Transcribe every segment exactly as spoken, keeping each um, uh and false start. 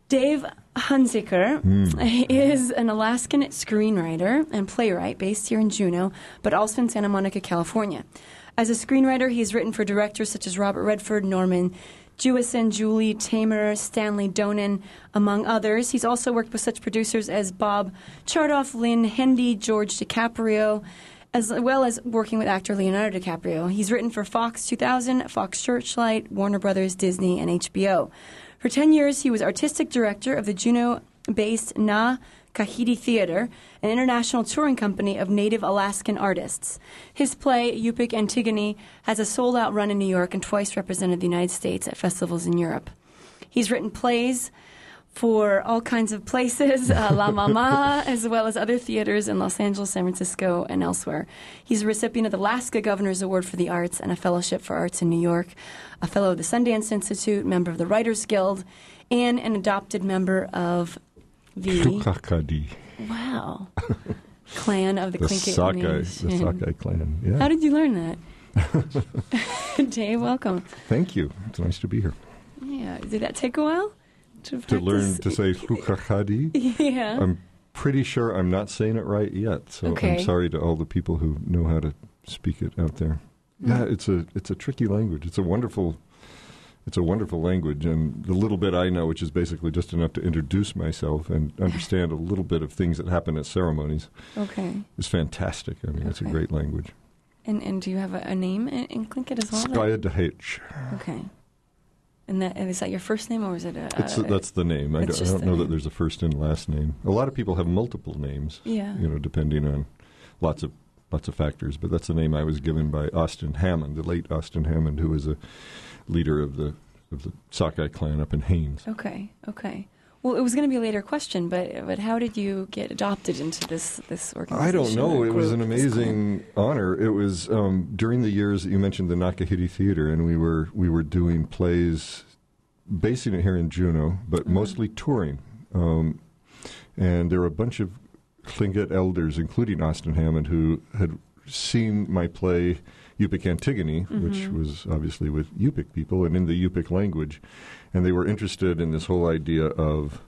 Dave Hunziker Mm. is an Alaskan screenwriter and playwright based here in Juneau, but also in Santa Monica, California. As a screenwriter, he's written for directors such as Robert Redford, Norman Jewison, Julie Taymor, Stanley Donen, among others. He's also worked with such producers as Bob Chartoff, Lynn Hendy, George DiCaprio, as well as working with actor Leonardo DiCaprio. He's written for Fox two thousand, Fox Searchlight, Warner Brothers, Disney, and H B O. For ten years, he was artistic director of the Juneau-based Na Kahidi Theater, an international touring company of native Alaskan artists. His play, Yupik Antigone, has a sold-out run in New York and twice represented the United States at festivals in Europe. He's written plays for all kinds of places, uh, La Mama, as well as other theaters in Los Angeles, San Francisco, and elsewhere. He's a recipient of the Alaska Governor's Award for the Arts and a Fellowship for Arts in New York, a fellow of the Sundance Institute, member of the Writers Guild, and an adopted member of the Shukhakadi. Wow. Clan of the, The Tlingit Sakai, Nation. the Sakai clan. Yeah. How did you learn that? Dave, welcome. Thank you. It's nice to be here. Yeah. Did that take a while? To, To learn practice? to say Shukhakadi. Yeah. I'm pretty sure I'm not saying it right yet, so Okay. I'm sorry to all the people who know how to speak it out there. Yeah, it's a it's a tricky language. It's a wonderful it's a wonderful language, and the little bit I know, which is basically just enough to introduce myself and understand a little bit of things that happen at ceremonies, Okay. is fantastic. I mean, it's a Okay. great language. And and do you have a, a name in, in Tlingit as well? Skaya Dahich. Okay. And that and is that your first name or is it a? It's a that's the name. I it's don't, I just don't the know name. that there's a first and last name. A lot of people have multiple names. Yeah. You know, depending on lots of lots of factors. But that's the name I was given by Austin Hammond, the late Austin Hammond, who was a leader of the of the Sakai clan up in Haines. Okay. Okay. Well, it was going to be a later question, but but how did you get adopted into this this organization? I don't know. or It was an group, this clan? amazing honor. It was um, during the years that you mentioned the Nakahiti Theater, and we were we were doing plays, basing it here in Juneau, but Mhm. mostly touring. Um, and there were a bunch of Tlingit elders, including Austin Hammond, who had seen my play Yupik Antigone, which Mhm. was obviously with Yupik people and in the Yupik language, and they were interested in this whole idea of.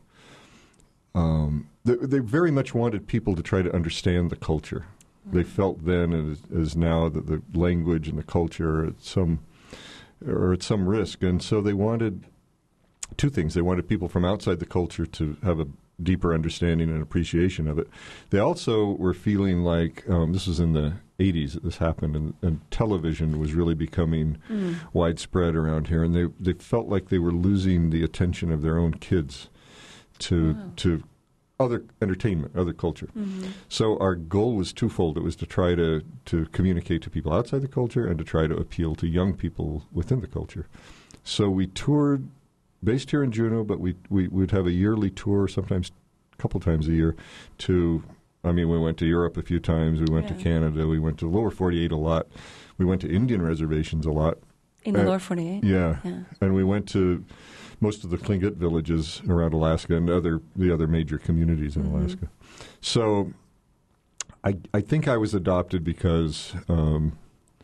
Um, they, they very much wanted people to try to understand the culture. They felt then, as, as now, that the language and the culture are at some are at some risk, and so they wanted two things. They wanted people from outside the culture to have a deeper understanding and appreciation of it. They also were feeling like um, this was in the eighties that this happened, and, and television was really becoming Mm. widespread around here, and they they felt like they were losing the attention of their own kids to Wow. to other entertainment, other culture. Mhm. So our goal was twofold. It was to try to, to communicate to people outside the culture and to try to appeal to young people within the culture. So we toured, based here in Juneau, but we, we would have a yearly tour, sometimes a couple times a year, to, I mean, we went to Europe a few times, we went Yeah. to Canada, we went to the lower forty-eight a lot, we went to Indian reservations a lot. In the Uh, lower forty-eight? Yeah. Yeah. And we went to most of the Tlingit villages around Alaska and other the other major communities in Mhm. Alaska. So I I think I was adopted because um,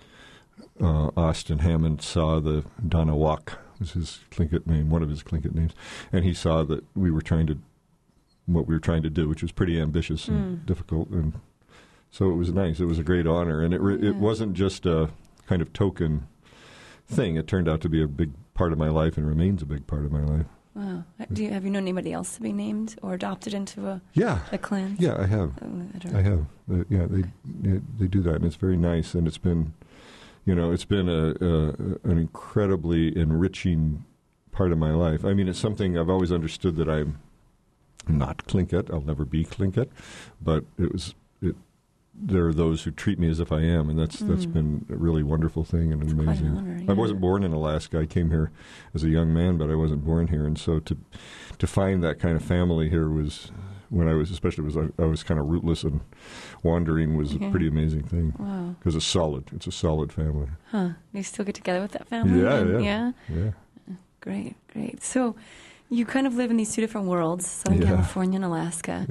uh, Austin Hammond saw the Danawak was his Tlingit name, one of his Tlingit names, and he saw that we were trying to what we were trying to do, which was pretty ambitious and Mm. difficult, and so it was nice. It was a great honor, and it re- it Yeah. wasn't just a kind of token thing. It turned out to be a big part of my life and remains a big part of my life. Wow. Do you, have you known anybody else to be named or adopted into a, Yeah, a clan? yeah, I have. Oh, I don't- I have. Uh, yeah, they, they they do that, and it's very nice. And it's been, you know, it's been a, a an incredibly enriching part of my life. I mean, it's something I've always understood that I'm not Tlingit. I'll never be Tlingit, but it was. It, there are those who treat me as if I am, and that's that's Mm. been a really wonderful thing and It's quite amazing. an honor, I yeah. wasn't born in Alaska. I came here as a young man, but I wasn't born here, and so to to find that kind of family here was, when I was, especially was I, I was kind of rootless and wandering, was Yeah. a pretty amazing thing Wow. because it's solid. It's a solid family. Huh. Do you still get together with that family? Yeah, And- yeah. Yeah? Yeah. Great, great. So you kind of live in these two different worlds, Southern Yeah. California and Alaska. Yeah.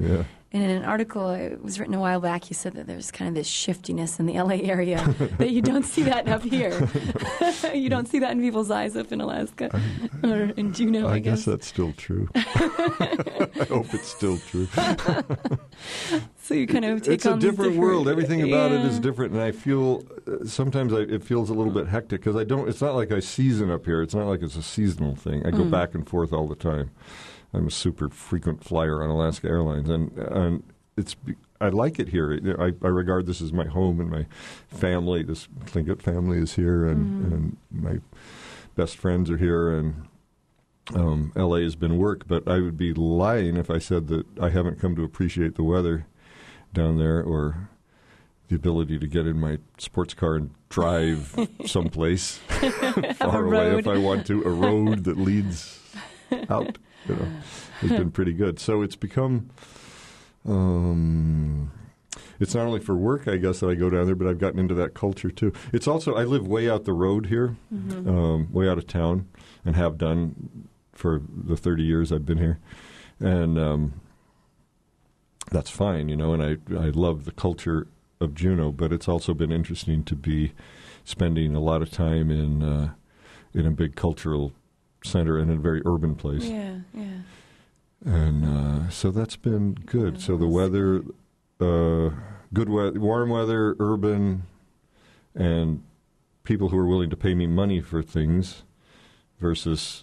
And in an article, it was written a while back, you said that there's kind of this shiftiness in the L A area, that you don't see that up here. You don't see that in people's eyes up in Alaska or in Juneau, I, I guess. guess that's still true. I hope it's still true. So you kind of take it's a on different, different world. Everything about yeah. it is different, and I feel uh, sometimes I, it feels a little bit hectic because I don't. It's not like I season up here. It's not like it's a seasonal thing. I go Mm. back and forth all the time. I'm a super frequent flyer on Alaska Airlines, and and it's I like it here. I, I regard this as my home and my family. This Tlingit family is here, and, Mm. and my best friends are here, and um, L A has been work. But I would be lying if I said that I haven't come to appreciate the weather down there, or the ability to get in my sports car and drive someplace far away if I want to, a road that leads out, you know, has been pretty good. So it's become, um, it's not only for work, I guess, that I go down there, but I've gotten into that culture too. It's also, I live way out the road here, Mm-hmm. um, way out of town, and have done for the thirty years I've been here. And, um, that's fine, you know, and I I love the culture of Juneau, but it's also been interesting to be spending a lot of time in uh, in a big cultural center and in a very urban place. Yeah, yeah. And uh, so that's been good. So the weather, uh, good weather, warm weather, urban, and people who are willing to pay me money for things versus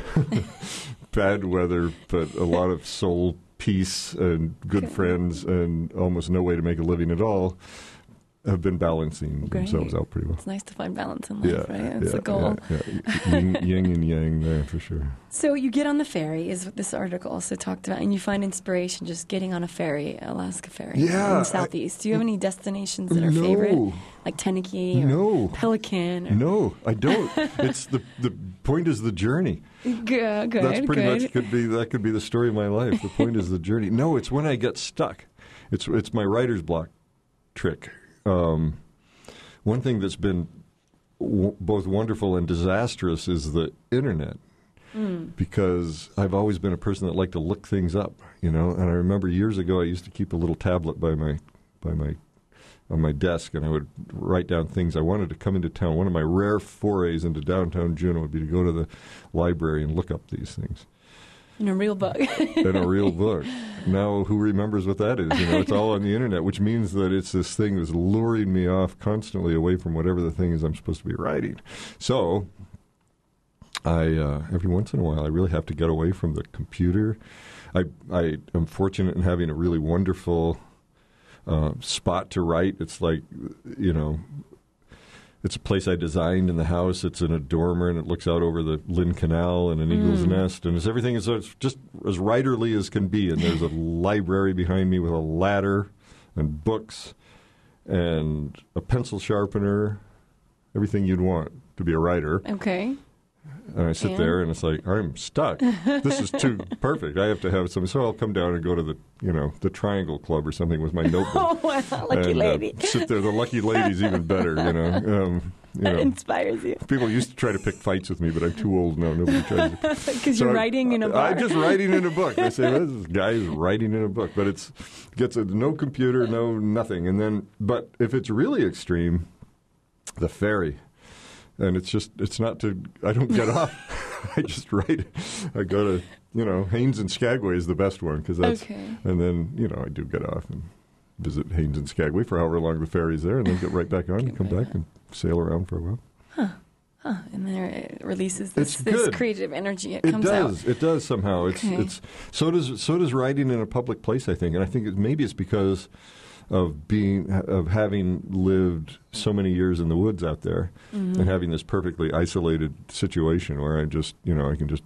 bad weather, but a lot of soul peace and good Okay. friends and almost no way to make a living at all have been balancing Great. themselves out pretty well. It's nice to find balance in life, Yeah, right? That's yeah, the goal. yeah, yeah. Yin, yin and yang there for sure. So you get on the ferry, is what this article also talked about, and you find inspiration just getting on a ferry, Alaska ferry, Yeah, in I- the southeast. Do you have any destinations that are No. favorite, like Teneke or No. Pelican? Or No, I don't. It's the the point is the journey. Good, good, That's pretty good. much could be that could be the story of my life. The point is the journey. No, it's when I get stuck. It's it's my writer's block trick. Um, one thing that's been w- both wonderful and disastrous is the internet. Mm. Because I've always been a person that liked to look things up, you know. And I remember years ago, I used to keep a little tablet by my by my on my desk, and I would write down things I wanted to come into town. One of my rare forays into downtown Juneau would be to go to the library and look up these things In a real book. in a real book. Now, who remembers what that is? You know, it's all on the internet, which means that it's this thing that's luring me off constantly away from whatever the thing is I'm supposed to be writing. So I uh, every once in a while, I really have to get away from the computer. I I am fortunate in having a really wonderful uh, spot to write. It's like, you know, it's a place I designed in the house. It's in a dormer, and it looks out over the Lynn Canal and an eagle's Mm. nest, and it's everything is it's just as writerly as can be. And there's a library behind me with a ladder and books and a pencil sharpener, everything you'd want to be a writer. Okay. And I sit And? there, and it's like, I'm stuck. This is too perfect. I have to have something. So I'll come down and go to the, you know, the Triangle Club or something with my notebook. Oh, wow, lucky and, uh, lady. sit there. The lucky lady's even better, you know. Um, you That know. inspires you. People used to try to pick fights with me, but I'm too old now. Nobody tries to. Because So you're I- writing in a bar. I'm just writing in a book. They say, well, this guy is writing in a book, but it's gets a, no computer, no nothing. And then, but if it's really extreme, the ferry, and it's just it's not to. I don't get off. I just write. I go to you know Haines and Skagway is the best one because that's. Okay. And then you know I do get off and visit Haines and Skagway for however long the ferry's there, and then get right back on and come back and sail around for a while. Huh. And then it releases this, It's this good. creative energy. It, It comes does. out. It does somehow. It's Okay. it's so does so does writing in a public place. I think, and I think it, maybe it's because of being of having lived so many years in the woods out there Mm-hmm. and having this perfectly isolated situation where I just you know I can just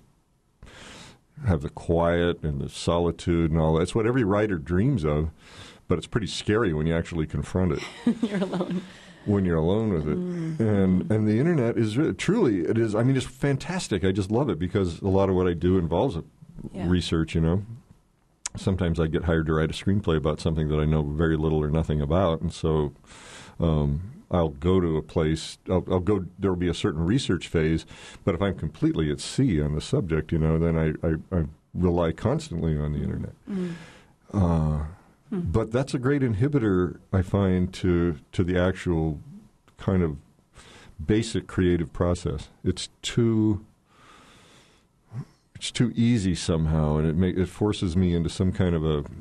have the quiet and the solitude and all that. It's what every writer dreams of, but it's pretty scary when you actually confront it. You're alone. When you're alone with it, Mm-hmm. and and the internet is really, truly it is. I mean, it's fantastic. I just love it because a lot of what I do involves it. Yeah. Research. You know, sometimes I get hired to write a screenplay about something that I know very little or nothing about, and so um, I'll go to a place. I'll, I'll go. There will be a certain research phase, but if I'm completely at sea on the subject, you know, then I I, I rely constantly on the internet. Mm. Uh, Hmm. But that's a great inhibitor, I find, to to the actual kind of basic creative process. It's too it's too easy somehow, and it make, it forces me into some kind of a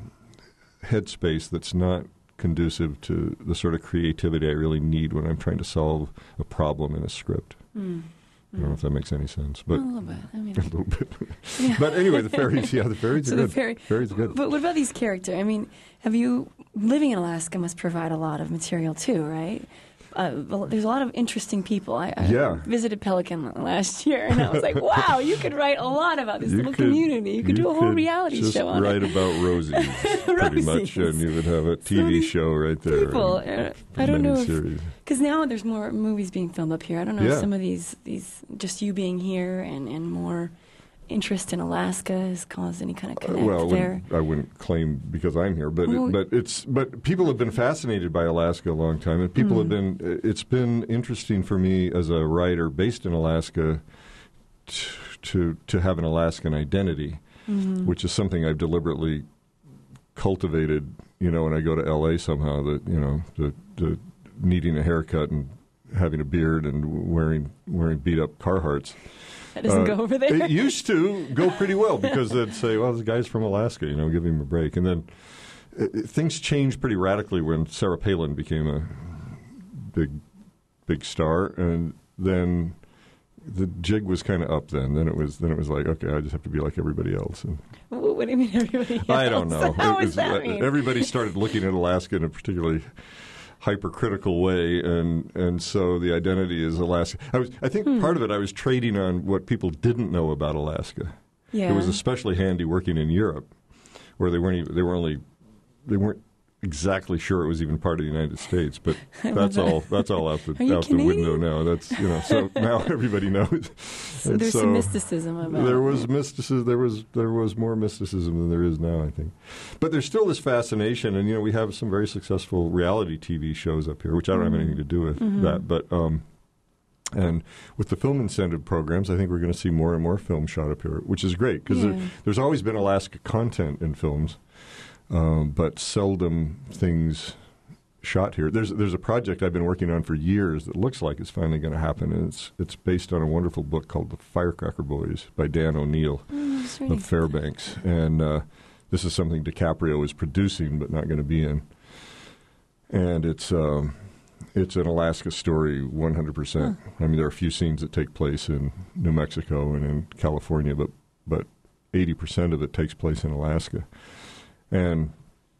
headspace that's not conducive to the sort of creativity I really need when I'm trying to solve a problem in a script. Mm. I don't know if that makes any sense, but a little bit. I mean, a little bit. Yeah. But anyway, the fairies, yeah, the fairies so are the good. fairy, Fairies are good. But what about these characters? I mean, have you living in Alaska must provide a lot of material too, right? Uh, well, there's a lot of interesting people. I, I Yeah. visited Pelican last year, and I was like, "Wow, you could write a lot about this You little could- community. You could do a whole could reality just show on write it." about Rosie, pretty much, Rosies. and you would have a T So V these show right there. People, and uh, I don't know if miniseries. because now there's more movies being filmed up here. I don't know Yeah. if some of these these just you being here and, and more interest in Alaska has caused any kind of Uh, connect well, I there. wouldn't, I wouldn't claim because I'm here, but Well, it, but it's but people have been fascinated by Alaska a long time, and people Mm. have been. It's been interesting for me as a writer based in Alaska to to, to have an Alaskan identity, Mhm. which is something I've deliberately cultivated. You know, when I go to L A somehow, that you know, the, the needing a haircut and having a beard and wearing wearing beat up Carhartts. That doesn't Uh, go over there. It used to go pretty well because they'd say, well, this guy's from Alaska, you know, give him a break. And then uh, things changed pretty radically when Sarah Palin became a big, big star. And then the jig was kind of up then. Then it was then it was like, okay, I just have to be like everybody else. And What, what do you mean, everybody else? I don't know. How It does was- that mean? Everybody started looking at Alaska in a particularly hypercritical way, and and so the identity is Alaska. I was, I think Hmm. part of it I was trading on what people didn't know about Alaska. Yeah. It was especially handy working in Europe, where they weren't even, they were only they weren't exactly sure it was even part of the United States. But I love that's that. all that's all out the Are you out the window Canadian? now. That's you know so now everybody knows. So And there's so some mysticism about there it. was mysticism. There was there was more mysticism than there is now, I think. But there's still this fascination, and you know we have some very successful reality T V shows up here, which I don't have anything to do with Mhm. that. But um, and with the film incentive programs, I think we're going to see more and more film shot up here, which is great because Yeah. there, there's always been Alaska content in films, um, but seldom things shot here. There's there's a project I've been working on for years that looks like it's finally going to happen, and it's it's based on a wonderful book called The Firecracker Boys by Dan O'Neill Mm, it's really of Fairbanks, and uh, this is something DiCaprio is producing but not going to be in, and it's um, it's an Alaska story one hundred percent. I mean, there are a few scenes that take place in New Mexico and in California, but but eighty percent of it takes place in Alaska, and.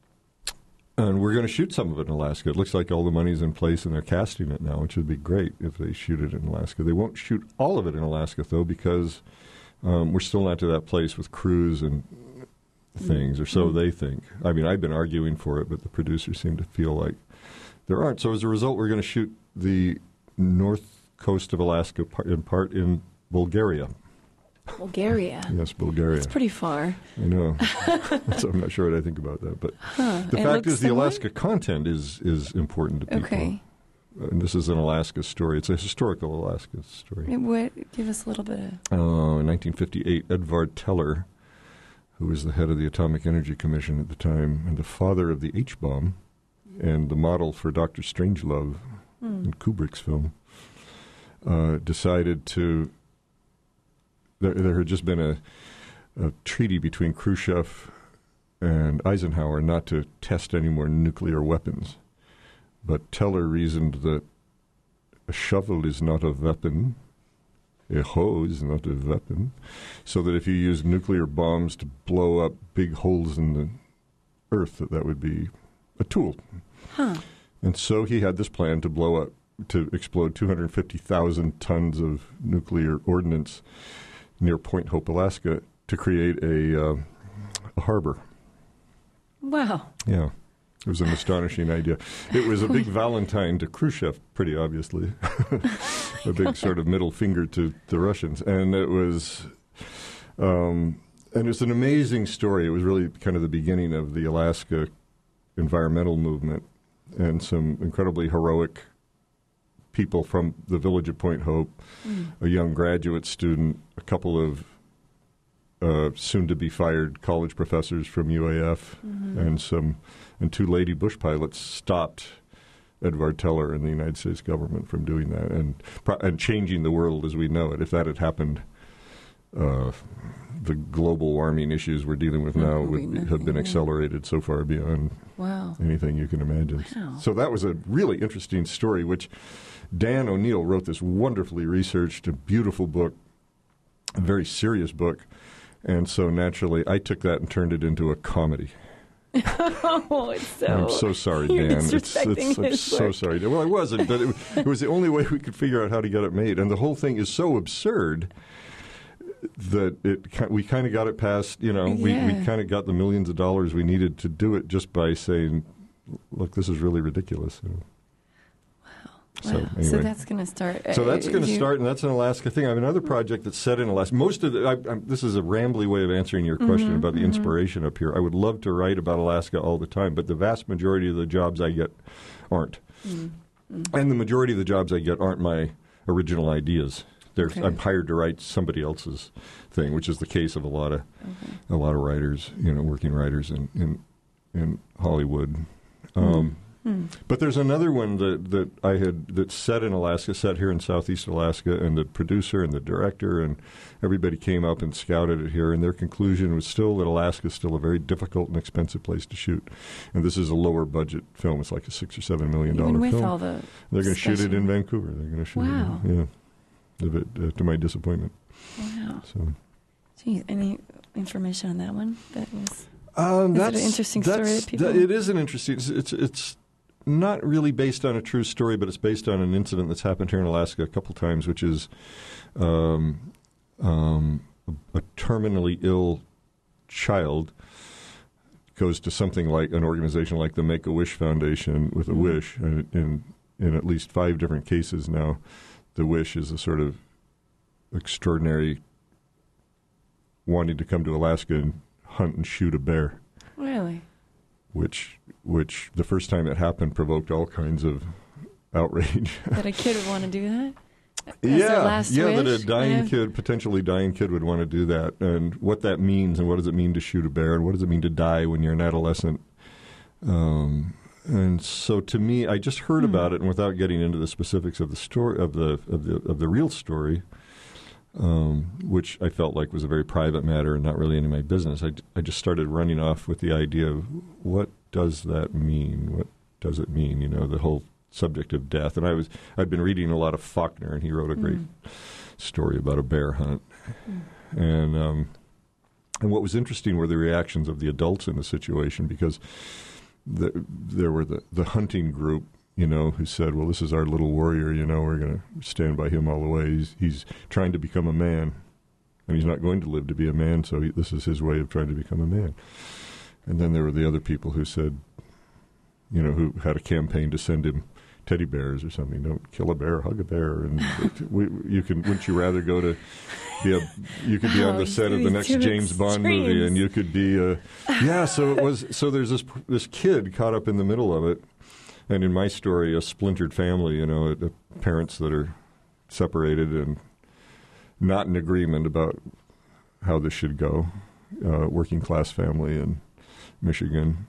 And we're going to shoot some of it in Alaska. It looks like all the money's in place, and they're casting it now, which would be great if they shoot it in Alaska. They won't shoot all of it in Alaska, though, because um, we're still not to that place with crews and things, or so they think. I mean, I've been arguing for it, but the producers seem to feel like there aren't. So as a result, we're going to shoot the north coast of Alaska par- in part in Bulgaria. Bulgaria. Yes, Bulgaria. It's pretty far. I know. So I'm not sure what I think about that. But Huh. the It fact looks is the similar? Alaska content is, is important to people. Okay. And this is an Alaska story. It's a historical Alaska story. It would give us a little bit of. Uh, in nineteen fifty-eight, Edvard Teller, who was the head of the Atomic Energy Commission at the time and the father of the H-bomb and the model for Doctor Strangelove Hmm. in Kubrick's film, uh, decided to... There, there had just been a, a treaty between Khrushchev and Eisenhower not to test any more nuclear weapons. But Teller reasoned that a shovel is not a weapon, a hoe is not a weapon, so that if you use nuclear bombs to blow up big holes in the earth, that that would be a tool. Huh. And so he had this plan to blow up, to explode two hundred fifty thousand tons of nuclear ordnance near Point Hope, Alaska, to create a, uh, a harbor. Wow. Yeah. It was an astonishing idea. It was a big Valentine to Khrushchev, pretty obviously. A big sort of middle finger to the Russians. And it was... Um, and it's an amazing story. It was really kind of the beginning of the Alaska environmental movement, and some incredibly heroic people from the village of Point Hope, Mm. a young graduate student, a couple of uh, soon-to-be-fired college professors from U A F mm-hmm. and some and two lady bush pilots stopped Edward Teller and the United States government from doing that and and changing the world as we know it. If that had happened, uh, the global warming issues we're dealing with now would be, have been accelerated so far beyond wow. anything you can imagine. Wow. So that was a really interesting story, which Dan O'Neill wrote this wonderfully researched, a beautiful book, a very serious book. And so naturally, I took that and turned it into a comedy. Oh, it's so... I'm so sorry, You're Dan. It's, disrespecting it's, I'm his so work. sorry. Well, I wasn't, but it, it was the only way we could figure out how to get it made. And the whole thing is so absurd that it we kind of got it past, you know, we, Yeah. we kind of got the millions of dollars we needed to do it just by saying, look, this is really ridiculous. You know? So, Wow. anyway. So that's going to start. So that's uh, going to you- start, and that's an Alaska thing. I have another project that's set in Alaska. Most of the, I, I, this is a rambly way of answering your question Mm-hmm, about the mm-hmm. inspiration up here. I would love to write about Alaska all the time, but the vast majority of the jobs I get aren't. Mm-hmm. And the majority of the jobs I get aren't my original ideas. They're, Okay. I'm hired to write somebody else's thing, which is the case of a lot of Okay. a lot of writers, you know, working writers in in, in Hollywood. Um, Hmm. But there's another one that, that I had that's set in Alaska, set here in Southeast Alaska, and the producer and the director and everybody came up and scouted it here, and their conclusion was still that Alaska is still a very difficult and expensive place to shoot. And this is a lower budget film; it's like a six or seven million dollar Even with film. all the They're going to shoot it special- in Vancouver. They're going to shoot Wow. it. In, yeah, a bit, uh, to my disappointment. Wow. So. Gee, any information on that one? That was. Um, Is it an that's, interesting story that's- that people- that- it is an interesting. It's, it's it's not really based on a true story, but it's based on an incident that's happened here in Alaska a couple times, which is um, um, a, a terminally ill child goes to something like an organization like the Make-A-Wish Foundation with a Mm-hmm. wish, and in in at least five different cases now, the wish is a sort of extraordinary wanting to come to Alaska and hunt and shoot a bear. Really? Which, which the first time it happened provoked all kinds of outrage. That a kid would want to do that? As their yeah, last yeah, that a wish? dying Yeah. kid, potentially dying kid, would want to do that, and what that means, and what does it mean to shoot a bear, and what does it mean to die when you're an adolescent. Um, and so, to me, I just heard Hmm. about it, and without getting into the specifics of the story of the of the of the real story. Um, which I felt like was a very private matter and not really any of my business. I, I just started running off with the idea of what does that mean? What does it mean? You know, the whole subject of death. And I was I'd been reading a lot of Faulkner, and he wrote a great Mm. story about a bear hunt. Mm. And um, and what was interesting were the reactions of the adults in the situation, because the, there were the, the hunting group, you know, who said, well, this is our little warrior, you know, we're going to stand by him all the way. He's, he's trying to become a man, and he's not going to live to be a man, so he, this is his way of trying to become a man. And then there were the other people who said, you know, who had a campaign to send him teddy bears or something. Don't kill a bear, hug a bear. And we, you can, wouldn't you rather go to be a, you could be on Oh, the set of the these next two James Bond movie, extremes. and you could be a, yeah, so it was, so there's this, this kid caught up in the middle of it. And in my story, a splintered family, you know, the parents that are separated and not in agreement about how this should go, uh, working class family in Michigan.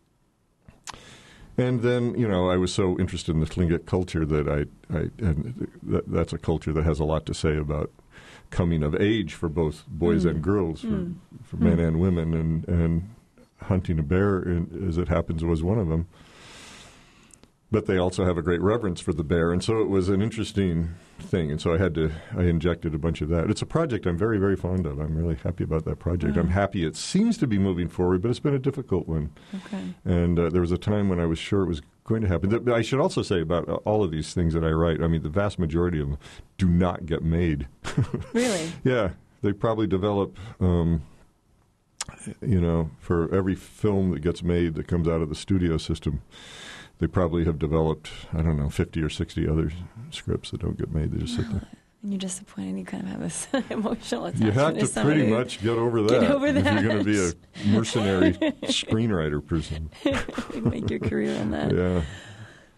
And then, you know, I was so interested in the Tlingit culture that I, I and that, that's a culture that has a lot to say about coming of age for both boys Mm. and girls, for, Mm. for men Mm. and women, and, and hunting a bear, in, as it happens, was one of them. But they also have a great reverence for the bear, and so it was an interesting thing. And so I had to, I injected a bunch of that. It's a project I'm very, very fond of. I'm really happy about that project. Wow. I'm happy it seems to be moving forward, but it's been a difficult one. Okay. And uh, there was a time when I was sure it was going to happen. Th- I should also say about uh, all of these things that I write, I mean, the vast majority of them do not get made. Really? Yeah, they probably develop, um, you know, for every film that gets made that comes out of the studio system, they probably have developed, I don't know, fifty or sixty other scripts that don't get made. They just sit there. And you're disappointed. You kind of have this emotional attachment. You have to somebody. pretty much get over that, Get over if that. you're going to be a mercenary screenwriter person. You make your career on that. Yeah.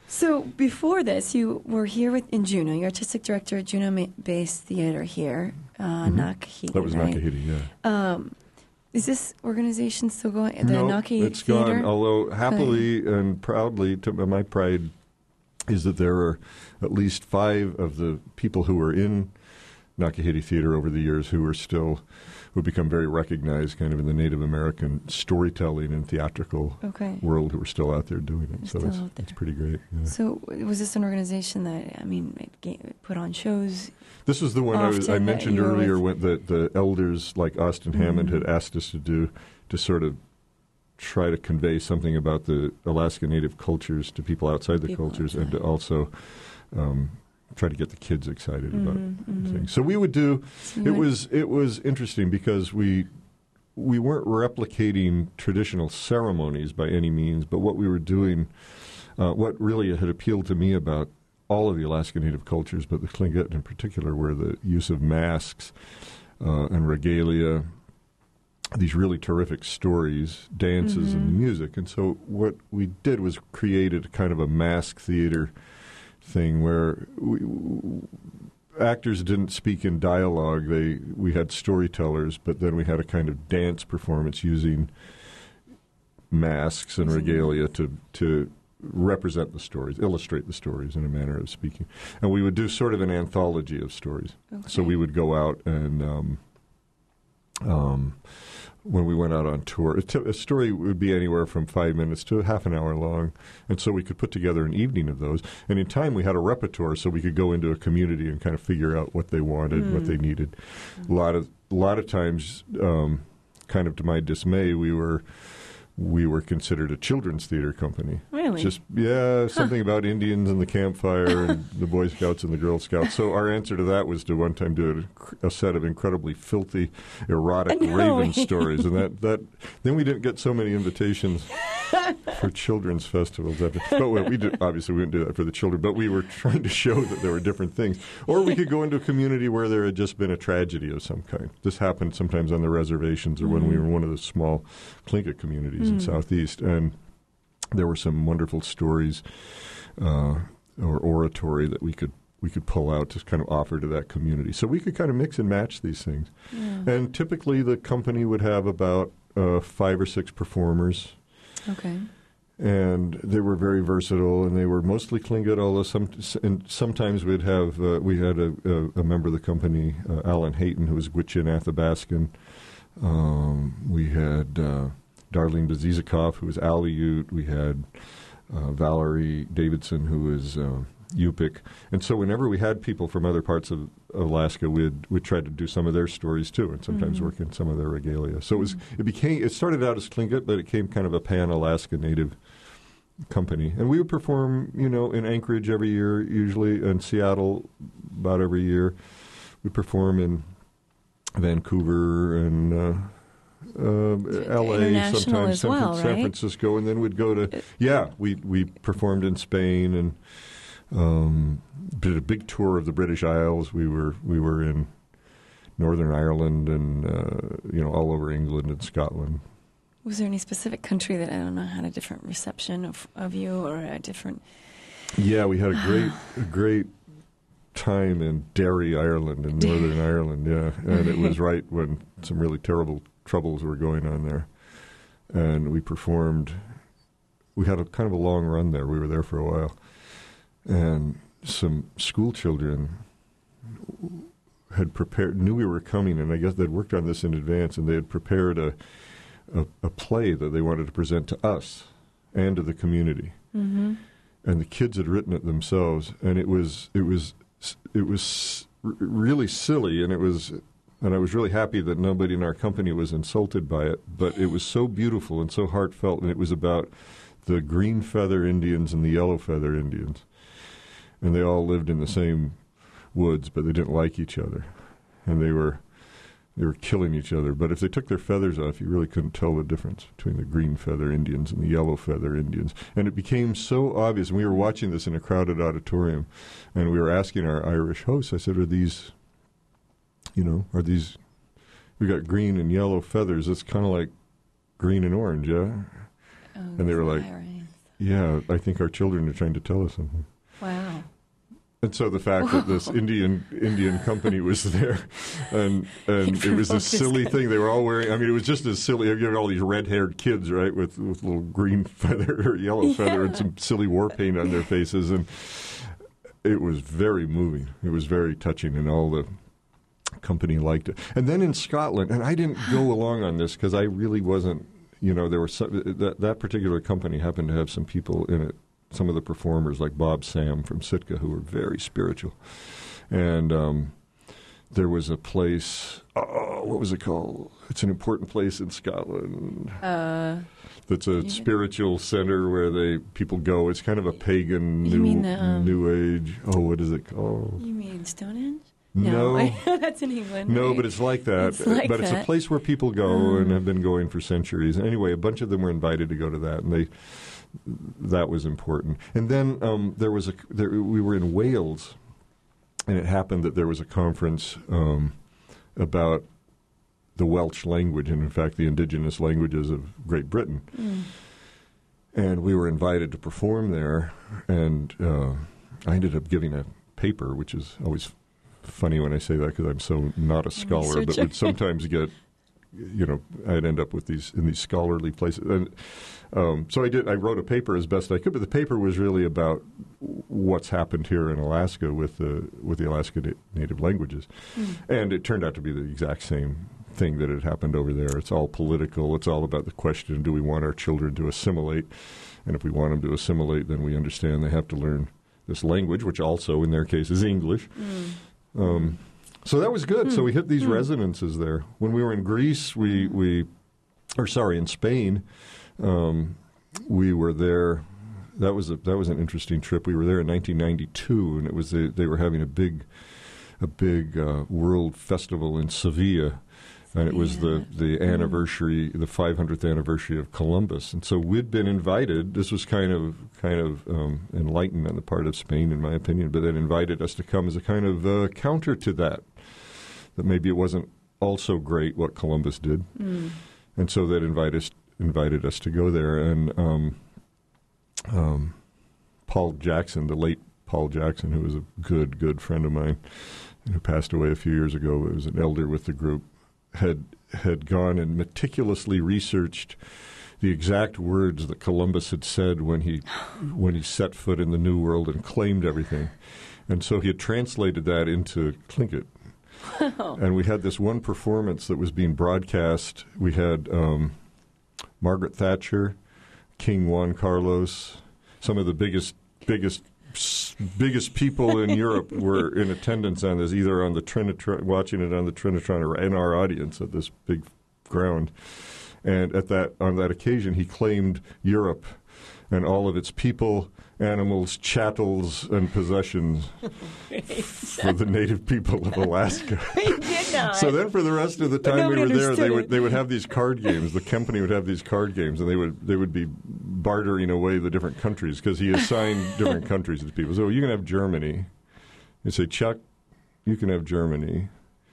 So before this, you were here with, in Juneau. You're artistic director at Juneau Ma- Base Theater here, uh, mm-hmm. Nakahiti. That was right? Nakahiti, yeah. Um, is this organization still going? The no, Nakahiti it's Theater? gone. Although happily okay. and proudly, to my pride is that there are at least five of the people who were in Nakahiti Theater over the years who are still, who have become very recognized kind of in the Native American storytelling and theatrical okay. world who are still out there doing it. They're so it's, it's pretty great. Yeah. So was this an organization that, I mean, it ga- put on shows? This was the one I, was, I mentioned earlier when the, the elders like Austin mm-hmm. Hammond had asked us to do, to sort of try to convey something about the Alaska Native cultures to people outside the people cultures outside. And to also um, try to get the kids excited mm-hmm, about mm-hmm. things. So we would do. So it was it was interesting because we we weren't replicating traditional ceremonies by any means, but what we were doing, uh, what really had appealed to me about all of the Alaska Native cultures, but the Tlingit in particular, were the use of masks uh, and regalia, these really terrific stories, dances, mm-hmm. and music. And so what we did was created kind of a mask theater thing where we, actors didn't speak in dialogue. They we had storytellers, but then we had a kind of dance performance using masks and regalia to to represent the stories, illustrate the stories in a manner of speaking. And we would do sort of an anthology of stories. Okay. So we would go out and um, um, when we went out on tour, a, t- a story would be anywhere from five minutes to half an hour long. And so we could put together an evening of those. And in time, we had a repertoire so we could go into a community and kind of figure out what they wanted, mm. what they needed. Mm. A lot of a lot of times, um, kind of to my dismay, we were we were considered a children's theater company. Really? Just, yeah, something huh. about Indians and the campfire and the Boy Scouts and the Girl Scouts. So our answer to that was to one time do a, a set of incredibly filthy, erotic no Raven way. stories. And that, that then we didn't get so many invitations for children's festivals. After. But we, we did, obviously we didn't do that for the children, but we were trying to show that there were different things. Or we could go into a community where there had just been a tragedy of some kind. This happened sometimes on the reservations or mm. when we were in one of the small Tlingit communities mm. in Southeast. And there were some wonderful stories uh, or oratory that we could we could pull out to kind of offer to that community. So we could kind of mix and match these things. Yeah. And typically the company would have about uh, five or six performers. Okay. And they were very versatile, and they were mostly Tlingit, although some, and sometimes we'd have, uh, we had a, a, a member of the company, uh, Alan Hayton, who was Gwich'in Athabaskan. Um, we had uh, Darlene Bezizikov, who was Aleut. We had uh, Valerie Davidson, who was uh, Yupik. And so whenever we had people from other parts of Alaska, we'd we'd try to do some of their stories too, and sometimes mm-hmm. work in some of their regalia. So it was it became it started out as Tlingit, but it became kind of a pan-Alaska Native company. And we would perform, you know, in Anchorage every year, usually, in Seattle about every year. We perform in Vancouver and uh, uh, L A sometimes, San, well, San right? Francisco, and then we'd go to yeah, we we performed in Spain and. Um, did a big tour of the British Isles. We were we were in Northern Ireland and uh, you know all over England and Scotland. Was there any specific country that I don't know had a different reception of of you or a different? Yeah, we had a great a great time in Derry, Ireland, in Northern Ireland. Yeah, and it was right when some really terrible troubles were going on there, and we performed. We had a kind of a long run there. We were there for a while. And some school children had prepared, knew we were coming, and I guess they'd worked on this in advance, and they had prepared a a, a play that they wanted to present to us and to the community. Mm-hmm. And the kids had written it themselves, and it was it was it was really silly, and it was, and I was really happy that nobody in our company was insulted by it. But it was so beautiful and so heartfelt, and it was about the green feather Indians and the yellow feather Indians. And they all lived in the same woods, but they didn't like each other, and they were they were killing each other. But if they took their feathers off, you really couldn't tell the difference between the green feather Indians and the yellow feather Indians. And it became so obvious. And we were watching this in a crowded auditorium, and we were asking our Irish hosts. I said, "Are these, you know, are these? We got green and yellow feathers. It's kind of like green and orange, yeah." Oh, and they were like. Irons. yeah, I think our children are trying to tell us something. Wow. And so the fact that this Indian Indian company was there, and and it was a silly thing. They were all wearing. I mean, it was just as silly. You have all these red-haired kids, right, with with little green feather or yellow yeah. feather and some silly war paint on their faces, and it was very moving. It was very touching, and all the company liked it. And then in Scotland, and I didn't go along on this because I really wasn't. You know, there were some, that that particular company happened to have some people in it. Some of the performers, like Bob Sam from Sitka, who were very spiritual. And um, there was a place, oh, what was it called? It's an important place in Scotland. Uh, that's a spiritual center where they people go. It's kind of a pagan, new, mean the, um, new age. Oh, what is it called? You mean Stonehenge? No. no. That's in England. No, right? but it's like that. It's like but that. It's a place where people go um. and have been going for centuries. Anyway, a bunch of them were invited to go to that, and they... That was important. And then um, there was a there, we were in Wales, and it happened that there was a conference um, about the Welsh language, and in fact the indigenous languages of Great Britain. Mm. And we were invited to perform there, and uh, I ended up giving a paper, which is always funny when I say that because I'm so not a scholar, but would sometimes get, you know, I'd end up with these in these scholarly places. And um, so I did. I wrote a paper as best I could, but the paper was really about what's happened here in Alaska with the with the Alaska na- Native languages, mm. and it turned out to be the exact same thing that had happened over there. It's all political. It's all about the question: do we want our children to assimilate? And if we want them to assimilate, then we understand they have to learn this language, which also, in their case, is English. Mm. Um, so that was good. Mm. So we hit these mm. resonances there. When we were in Greece, we, we or sorry, in Spain, um, we were there. That was a, that was an interesting trip. We were there in nineteen ninety-two, and it was a, they were having a big a big uh, world festival in Sevilla. And it was the, the anniversary, the five hundredth anniversary of Columbus, and so we'd been invited. This was kind of kind of um, enlightened on the part of Spain, in my opinion, but then invited us to come as a kind of uh, counter to that. That maybe it wasn't also great what Columbus did, mm. and so that invited us invited us to go there. And um, um, Paul Jackson, the late Paul Jackson, who was a good good friend of mine, and who passed away a few years ago, was an elder with the group. had had gone and meticulously researched the exact words that Columbus had said when he when he set foot in the New World and claimed everything. And so he had translated that into Tlingit. Wow. And we had this one performance that was being broadcast. We had um, Margaret Thatcher, King Juan Carlos, some of the biggest biggest biggest people in Europe were in attendance on this, either on the Trinitron, watching it on the Trinitron, or in our audience at this big ground. And at that on that occasion, he claimed Europe and all of its people, animals, chattels, and possessions for the native people of Alaska. You did not. So then, for the rest of the time we were there, they would they would have these card games. The company would have these card games, and they would they would be bartering away the different countries because he assigned different countries to people. So you can have Germany. You say, Chuck, you can have Germany.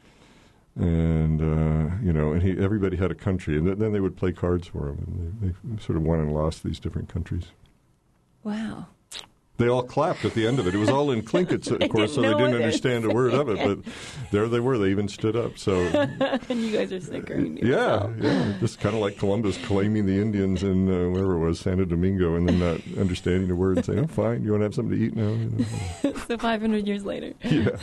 And, uh, you know, and he, everybody had a country. And th- then they would play cards for him. And they, they sort of won and lost these different countries. Wow. They all clapped at the end of it. It was all in Tlingit, of course, so they didn't understand a word of it. But there they were. They even stood up. So, and you guys are snickering. Yeah, yeah. Just kind of like Columbus claiming the Indians in uh, wherever it was, Santo Domingo, and then not understanding a word and saying, "Oh, fine. You want to have something to eat now?" You know? So five hundred years later. Yeah.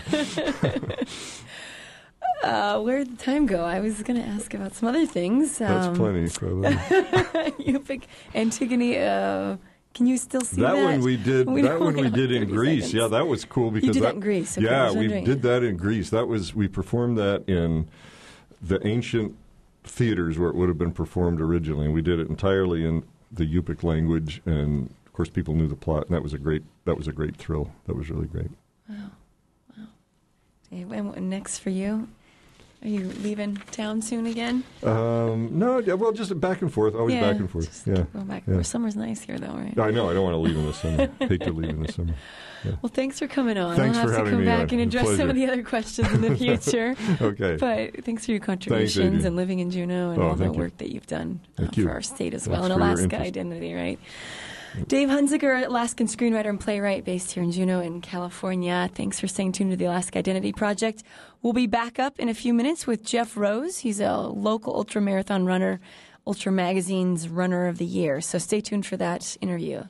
Uh, where did the time go? I was going to ask about some other things. That's um, plenty, probably. Yupik, Antigone. Uh, can you still see that? That one we did. We that one we did in Greece. Seconds. Yeah, that was cool because you did that, that in Greece. Okay, yeah, we did that in Greece. That was we performed that in the ancient theaters where it would have been performed originally. And we did it entirely in the Yupik language, and of course, people knew the plot. And that was a great. That was a great thrill. That was really great. Wow, wow. Okay, and next for you. Are you leaving town soon again? Um, no, well, just back and forth, always yeah, back and forth. Just yeah, go back and yeah. forth. Summer's nice here, though, right? I know. I don't want to leave in the summer. Hate to leave in the summer. Yeah. Well, thanks for coming on. Thanks I'll have for to having come me back on. and address Pleasure. some of the other questions in the future. Okay. But thanks for your contributions thanks, and living in Juneau and oh, all the you. work that you've done uh, you. for our state as Thanks well, and for your Alaska interest. identity, right? Dave Hunziker, Alaskan screenwriter and playwright based here in Juneau in California. Thanks for staying tuned to the Alaska Identity Project. We'll be back up in a few minutes with Jeff Rose. He's a local ultra marathon runner, Ultra Magazine's Runner of the Year. So stay tuned for that interview.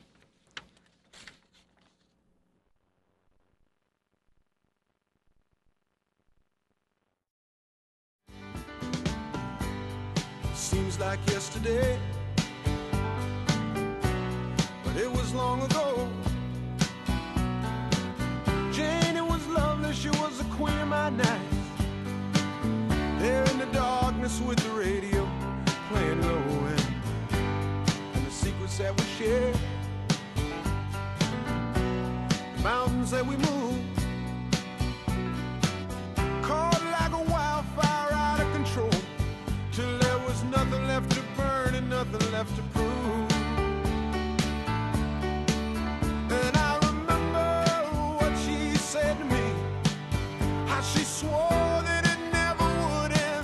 Seems like yesterday, but it was long ago. Jane, it was lovely, she was the queen of my nights. There in the darkness with the radio playing low end, and the secrets that we shared, the mountains that we moved, caught like a wildfire out of control, till there was nothing left to burn and nothing left to prove. And I remember what she said to me, how she swore that it never would end.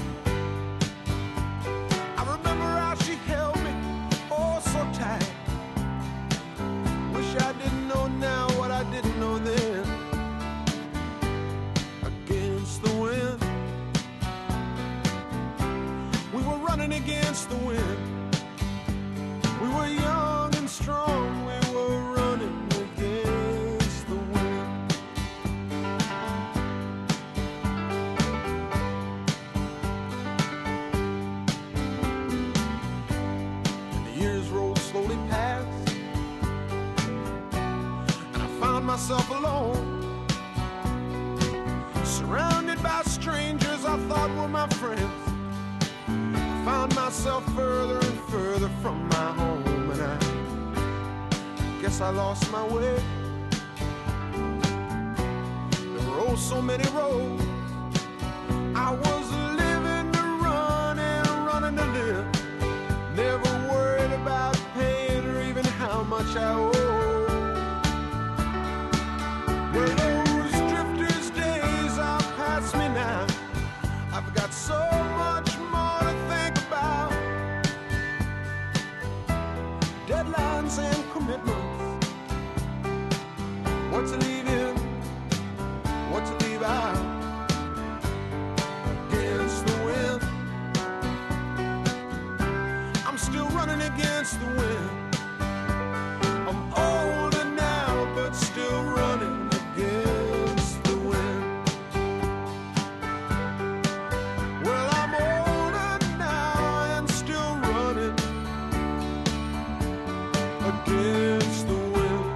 I remember how she held me oh so tight. Wish I didn't know now what I didn't know then. Against the wind, we were running against the wind. We were young and strong, we were running against the wind. And the years rolled slowly past, and I found myself alone, surrounded by strangers I thought were my friends. Found myself further and further from my home, and I guess I lost my way. There were oh so many roads. I was living to run and running to live, never worried about paying or even how much I owe. Well, those drifters' days are past me now. I've got so much more to think about. Deadlines and commitments, what to leave in, what to leave out. Against the wind, I'm still running against the wind. I'm older now, but still running against the wind. Well, I'm older now and still running against the wind.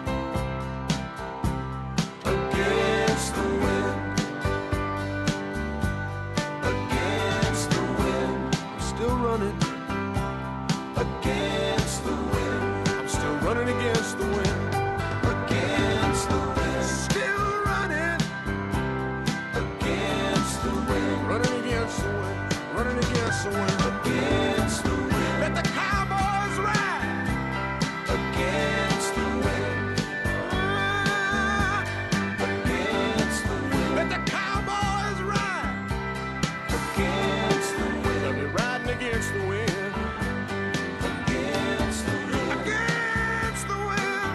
Against the wind. Against the wind. I'm still running against the wind. I'm still running against the wind. Against the wind. Still running against the wind. Running against the wind. Running against the wind. Against the wind. Let the cowboys ride against the wind. Ah, against the wind. Let the cowboys ride against the wind. Let me riding against the wind. Against the wind. Against the wind.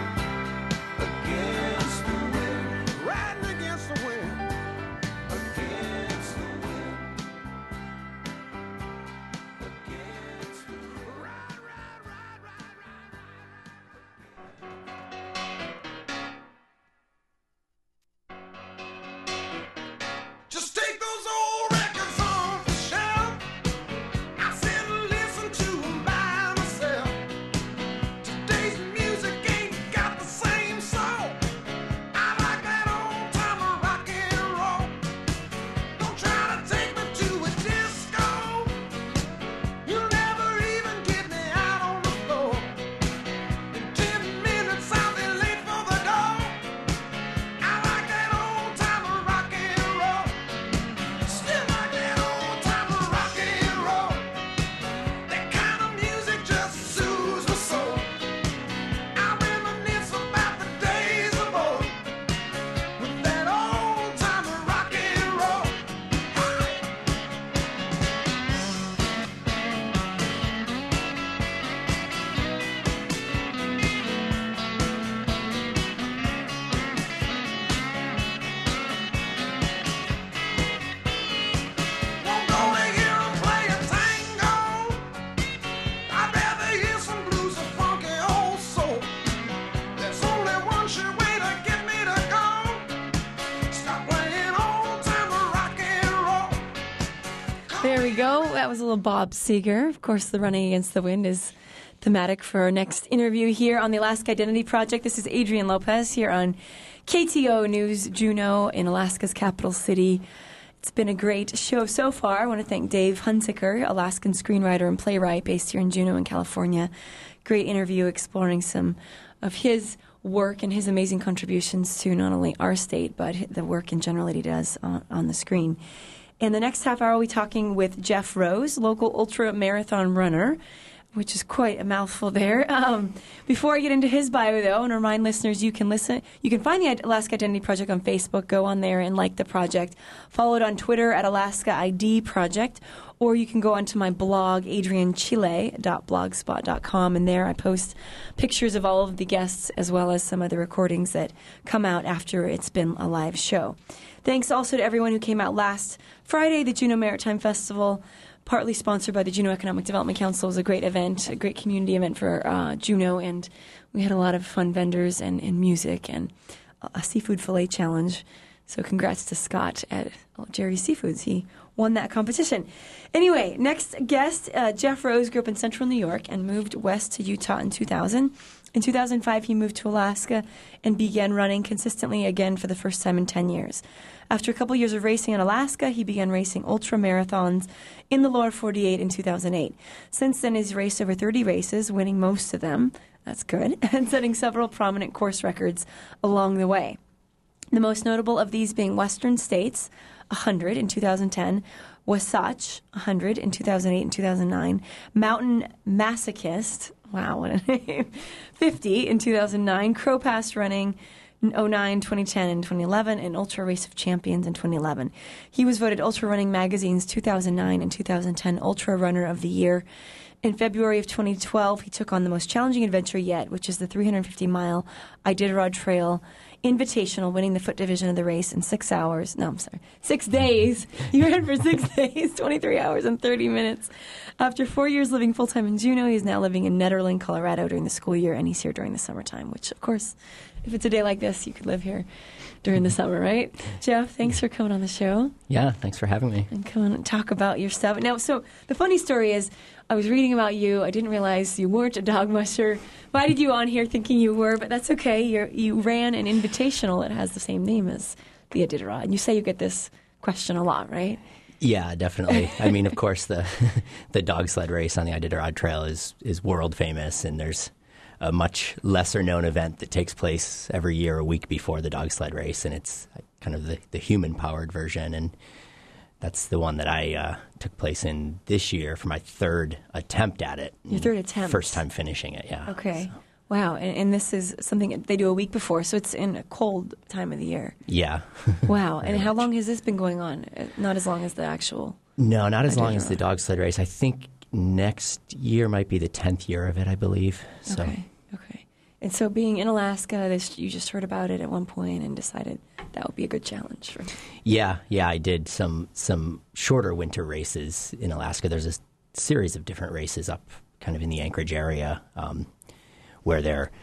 you go. That was a little Bob Seger. Of course, the Running Against the Wind is thematic for our next interview here on the Alaska Identity Project. This is Adrienne Lopez here on K T O News Juneau in Alaska's capital city. It's been a great show so far. I want to thank Dave Hunziker, Alaskan screenwriter and playwright based here in Juneau in California. Great interview exploring some of his work and his amazing contributions to not only our state, but the work in general that he does on, on the screen. In the next half hour, we'll be talking with Jeff Rose, local ultra marathon runner, which is quite a mouthful there. Um, before I get into his bio, though, I want to remind listeners you can listen. You can find the Alaska Identity Project on Facebook. Go on there and like the project. Follow it on Twitter at Alaska I D Project, or you can go onto my blog, adrienne chile dot blogspot dot com, and there I post pictures of all of the guests as well as some of the recordings that come out after it's been a live show. Thanks also to everyone who came out last Friday, the Juneau Maritime Festival, partly sponsored by the Juneau Economic Development Council. It was a great event, a great community event for uh, Juneau, and we had a lot of fun vendors and, and music and a seafood fillet challenge. So congrats to Scott at Jerry's Seafoods. He won that competition. Anyway, next guest, uh, Jeff Rose grew up in central New York and moved west to Utah in two thousand. In two thousand five, he moved to Alaska and began running consistently again for the first time in ten years. After a couple years of racing in Alaska, he began racing ultra marathons in the lower forty-eight in two thousand eight. Since then, he's raced over thirty races, winning most of them. That's good. And setting several prominent course records along the way. The most notable of these being Western States, one hundred in two thousand ten, Wasatch, one hundred in two thousand eight and two thousand nine, Mountain Masochist, wow, what a name, fifty in two thousand nine, Crow Pass Running, oh nine, twenty ten, and twenty eleven, and Ultra Race of Champions in twenty eleven. He was voted Ultra Running Magazine's two thousand nine and two thousand ten Ultra Runner of the Year. In February of twenty twelve, he took on the most challenging adventure yet, which is the three hundred fifty mile Iditarod Trail Invitational, winning the foot division of the race in six hours. No, I'm sorry, six days. He ran for six days, twenty-three hours and thirty minutes. After four years living full-time in Juneau, he's now living in Nederland, Colorado during the school year, and he's here during the summertime, which, of course, if it's a day like this, you could live here during the summer, right? Jeff, thanks for coming on the show. Yeah, thanks for having me. And come and talk about your stuff. Now, so the funny story is, I was reading about you. I didn't realize you weren't a dog musher. Invited you on here thinking you were, but that's okay. You're, you ran an invitational that has the same name as the Iditarod. And you say you get this question a lot, right? Yeah, definitely. I mean, of course, the the dog sled race on the Iditarod Trail is is world famous, and there's a much lesser known event that takes place every year a week before the dog sled race, and it's kind of the, the human powered version, and that's the one that I uh, took place in this year for my third attempt at it. Your third attempt? First time finishing it, yeah. Okay. So. Wow. And, and this is something they do a week before, so it's in a cold time of the year. Yeah. Wow. And how much. long has this been going on? Not as long as the actual... No, not as long Iditarod. as the dog sled race. I think next year might be the tenth year of it, I believe. So. Okay. Okay. And so being in Alaska, this, you just heard about it at one point and decided that would be a good challenge for you. Yeah, yeah, I did some some shorter winter races in Alaska. There's a series of different races up kind of in the Anchorage area um, where they're,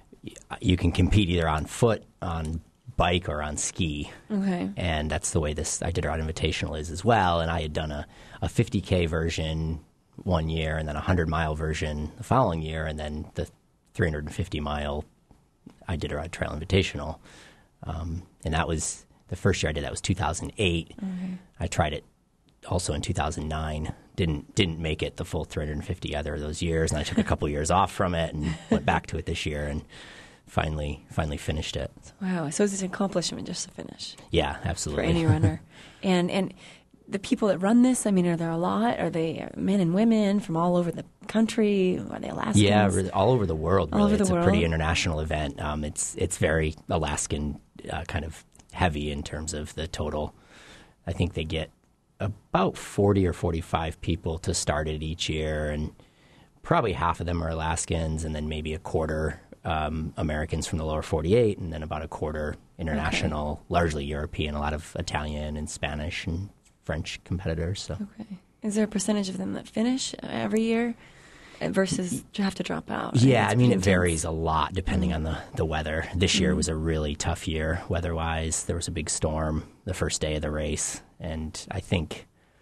you can compete either on foot, on bike, or on ski. Okay. And that's the way this Iditarod Invitational is as well. And I had done a, a fifty K version one year and then a one hundred mile version the following year, and then the three hundred fifty mile Iditarod Trail Invitational. Um, and that was, the first year I did that was two thousand eight. Mm-hmm. I tried it also in two thousand nine. Didn't didn't make it the full three hundred fifty either of those years, and I took a couple years off from it and went back to it this year and finally finally finished it. Wow. So it's an accomplishment just to finish. Yeah, absolutely. For any runner. and and the people that run this, I mean, are there a lot? Are they men and women from all over the country? Are they Alaskans? Yeah, really, all over the world. Really. All over the it's world. a pretty international event. Um, it's it's very Alaskan uh, kind of heavy in terms of the total. I think they get about forty or forty-five people to start it each year, and probably half of them are Alaskans, and then maybe a quarter um, Americans from the lower forty-eight, and then about a quarter international, okay. Largely European, a lot of Italian and Spanish and French competitors. So. Okay. Is there a percentage of them that finish every year versus have to drop out? Yeah, I mean, it intense. varies a lot depending mm-hmm. on the, the weather. This year mm-hmm. was a really tough year weather-wise. There was a big storm the first day of the race, and I think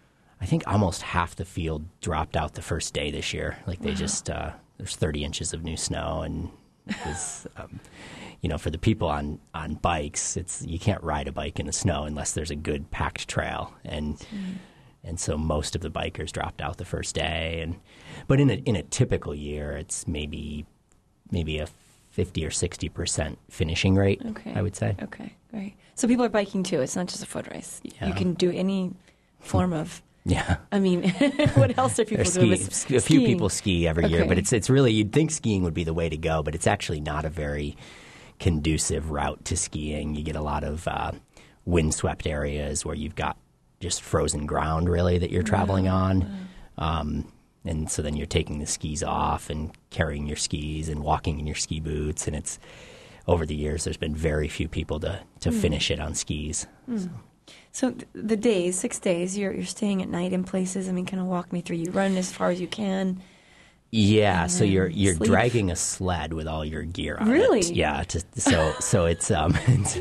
I think almost half the field dropped out the first day this year. Like they Wow. just uh, there's thirty inches of new snow, and it was, um, you know, for the people on, on bikes, it's you can't ride a bike in the snow unless there's a good packed trail, and Mm. and so most of the bikers dropped out the first day. And but in a in a typical year, it's maybe maybe a fifty or sixty percent finishing rate. Okay. I would say. Okay, great. So people are biking too. It's not just a foot race. Y- You Yeah. can do any form of. Yeah. I mean, what else are people There's doing? ski, with a few skiing? people ski every year, Okay. but it's it's really you'd think skiing would be the way to go, but it's actually not a very conducive route to skiing. You get a lot of uh, windswept areas where you've got just frozen ground really that you're traveling on, um, and so then you're taking the skis off and carrying your skis and walking in your ski boots, and it's over the years there's been very few people to to finish it on skis. So. So th- the days, six days, you're you're staying at night in places. I mean, kind of walk me through. You run as far as you can. Yeah, And so then you're you're sleep. dragging a sled with all your gear on Really? it. Yeah, to, so so it's um,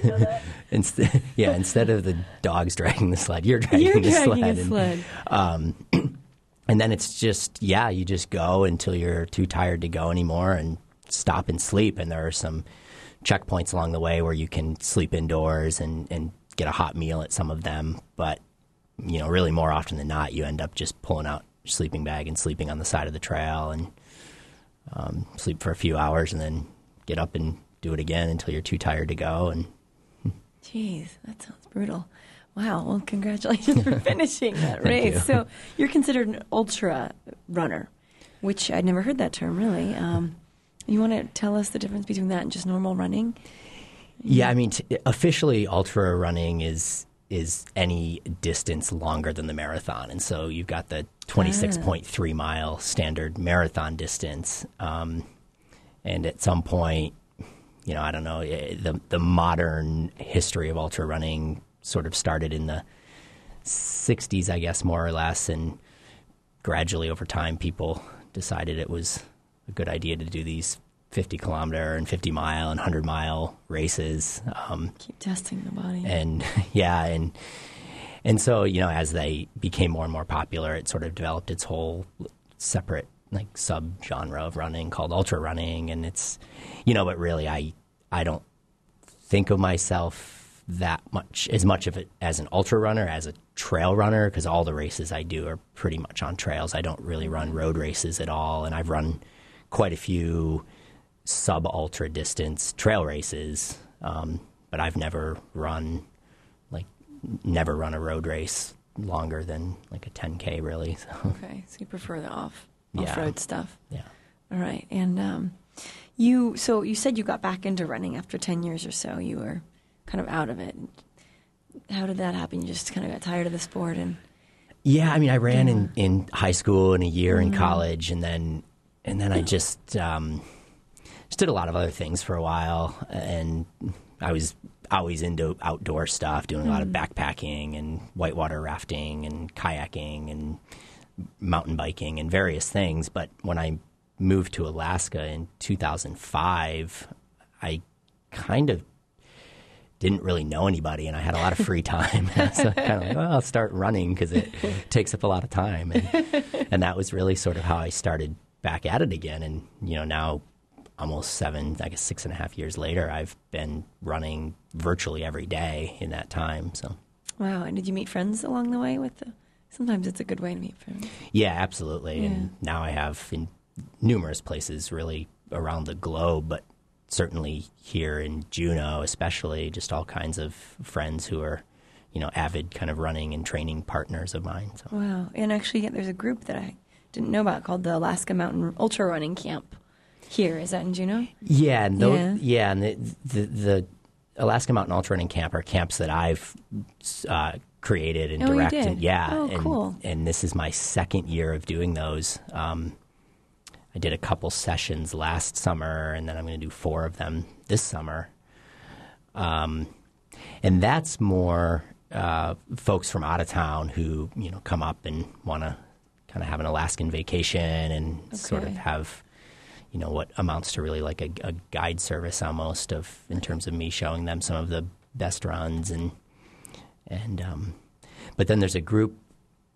instead yeah instead of the dogs dragging the sled, you're dragging You're the dragging sled. a and, sled. Um, and then it's just yeah, you just go until you're too tired to go anymore, and stop and sleep. And there are some checkpoints along the way where you can sleep indoors and and get a hot meal at some of them, but you know, really more often than not, you end up just pulling out your sleeping bag and sleeping on the side of the trail and um, sleep for a few hours and then get up and do it again until you're too tired to go. And Jeez, that sounds brutal. Wow. Well, congratulations for finishing that Thank race. you. So you're considered an ultra runner, which I'd never heard that term really. Um, you want to tell us the difference between that and just normal running? yeah, I mean, t- officially, ultra running is is any distance longer than the marathon, and so you've got the twenty-six point three mile standard marathon distance, um, and at some point, you know, I don't know, eh, the the modern history of ultra running sort of started in the sixties, I guess, more or less, and gradually over time, people decided it was a good idea to do these fifty kilometer and fifty mile and one hundred mile races. Um, Keep testing the body. and yeah, and and so, you know, as they became more and more popular, it sort of developed its whole separate like sub genre of running called ultra running. And it's, you know, but really I I don't think of myself that much as much of it as an ultra runner as a trail runner, because all the races I do are pretty much on trails. I don't really run road races at all, and I've run quite a few sub ultra distance trail races, um, but I've never run like never run a road race longer than like a ten K really. So, Okay, so you prefer the off Yeah. off road stuff. yeah. All right, and um, you so you said you got back into running after ten years or so. You were kind of out of it. How did that happen? You just kind of got tired of the sport, and Yeah, I mean, I ran in, in high school and a year in college, and then and then I just um, just did a lot of other things for a while, and I was always into outdoor stuff, doing a lot of backpacking and whitewater rafting and kayaking and mountain biking and various things. But when I moved to Alaska in two thousand five, I kind of didn't really know anybody, and I had a lot of free time. So I kind of like, well, I'll start running because it takes up a lot of time. And, and that was really sort of how I started back at it again. And, you know, now almost seven, I guess six and a half years later, I've been running virtually every day in that time. So, wow. And did you meet friends along the way with the? Sometimes it's a good way to meet friends. yeah, absolutely. Yeah. And now I have in numerous places really around the globe, but certainly here in Juneau, especially, just all kinds of friends who are, you know, avid kind of running and training partners of mine. So. Wow. And actually, yeah, there's a group that I didn't know about called the Alaska Mountain Ultra Running Camp. Here is that in Juneau? Yeah, and those, Yeah. yeah. and the, the the Alaska Mountain Ultra Running Camp are camps that I've uh, created and Oh, you directed. did? Yeah, Oh, and, cool. And this is my second year of doing those. Um, I did a couple sessions last summer, and then I'm going to do four of them this summer. Um, and that's more uh, folks from out of town who, you know, come up and want to kind of have an Alaskan vacation and sort of Okay. have, you know, what amounts to really like a, a guide service almost of in terms of me showing them some of the best runs and and um, but then there's a group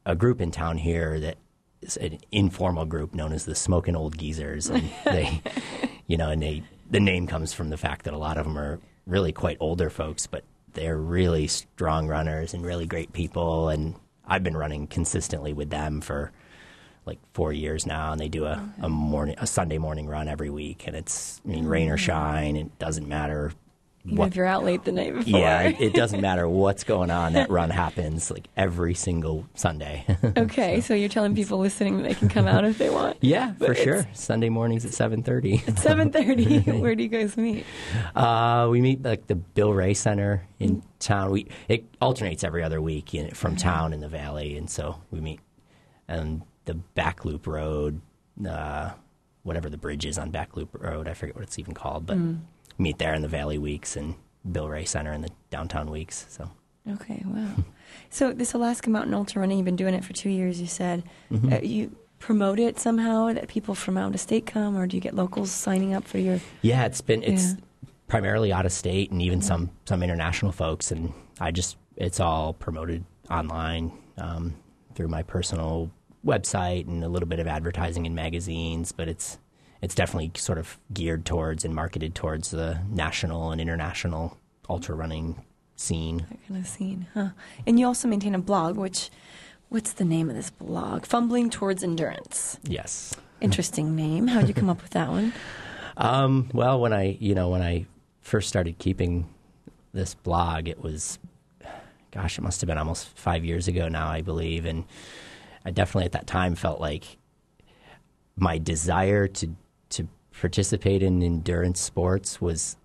a group in town here that is an informal group known as the Smoking Old Geezers, and they, you know, and they the name comes from the fact that a lot of them are really quite older folks, but they're really strong runners and really great people. And I've been running consistently with them for like four years now, and they do a, a morning, a Sunday morning run every week, and it's, I mean, rain or shine, it doesn't matter. Even What, if you're out late the night before. yeah, it, it doesn't matter what's going on. That run happens like every single Sunday. Okay, so, so you're telling people listening that they can come out if they want. Yeah, But for it's sure. Sunday mornings at seven thirty. seven thirty. Where do you guys meet? Uh, we meet like the Bill Ray Center in town. We it alternates every other week in, from town in the valley, and so we meet on the Back Loop Road, uh, whatever the bridge is on Back Loop Road. I forget what it's even called, but Mm. meet there in the Valley weeks and Bill Ray Center in the downtown weeks. So Okay, wow. So this Alaska Mountain Ultra Running, you've been doing it for two years, you said. Mhm. Uh, you promote it somehow that people from out of state come, or do you get locals signing up for your... yeah, it's been it's Yeah. primarily out of state and even some some international folks, and I just it's all promoted online um, through my personal website and a little bit of advertising in magazines, but it's it's definitely sort of geared towards and marketed towards the national and international ultra running scene. That kind of scene, huh? And you also maintain a blog, which, what's the name of this blog? Fumbling Towards Endurance. Yes. Interesting name. How'd you come up with that one? Um, well, when I you know when I first started keeping this blog, it was, gosh, it must have been almost five years ago now, I believe, and I definitely at that time felt like my desire to to participate in endurance sports was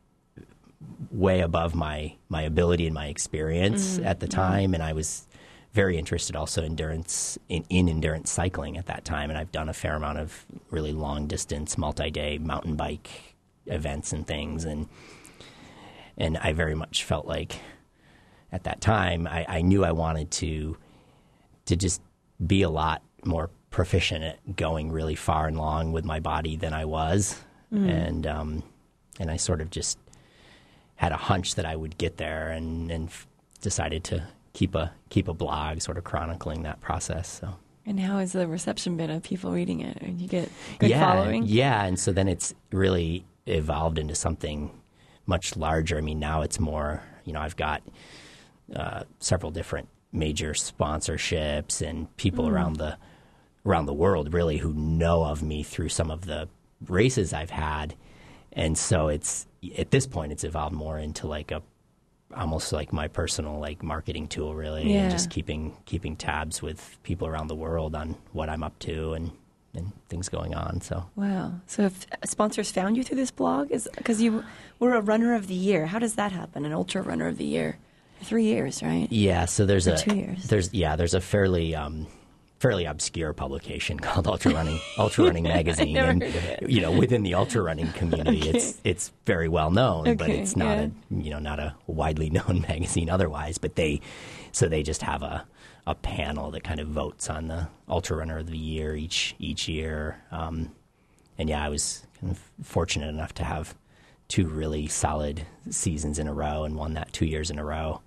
way above my my ability and my experience Mm, at the time, and I was very interested also endurance in, in endurance cycling at that time, and I've done a fair amount of really long distance multi-day mountain bike events and things, and and I very much felt like at that time I, I knew I wanted to to just be a lot more proficient at going really far and long with my body than I was, Mm. and um, and I sort of just had a hunch that I would get there, and, and f- decided to keep a keep a blog, sort of chronicling that process. So And how has the reception been of people reading it? Did you get good yeah, following? yeah, and so then it's really evolved into something much larger. I mean, now it's more, you know, I've got uh, several different major sponsorships and people Mm. around the around the world really who know of me through some of the races I've had, and so it's at this point it's evolved more into like a almost like my personal like marketing tool really, Yeah. and just keeping keeping tabs with people around the world on what I'm up to and and things going on. So Wow. So if sponsors found you through this blog, is because you were a runner of the year. How does that happen? An ultra runner of the year, three years, right? yeah, so there's For a two years. there's yeah there's a fairly um, fairly obscure publication called Ultra Running Ultra Running Magazine, never and heard of it. you know within the ultra running community, Okay. it's it's very well known, but Okay, it's not yeah. a you know not a widely known magazine otherwise. But they so they just have a a panel that kind of votes on the Ultra Runner of the Year each each year, um, and yeah, I was kind of fortunate enough to have two really solid seasons in a row and won that two years in a row.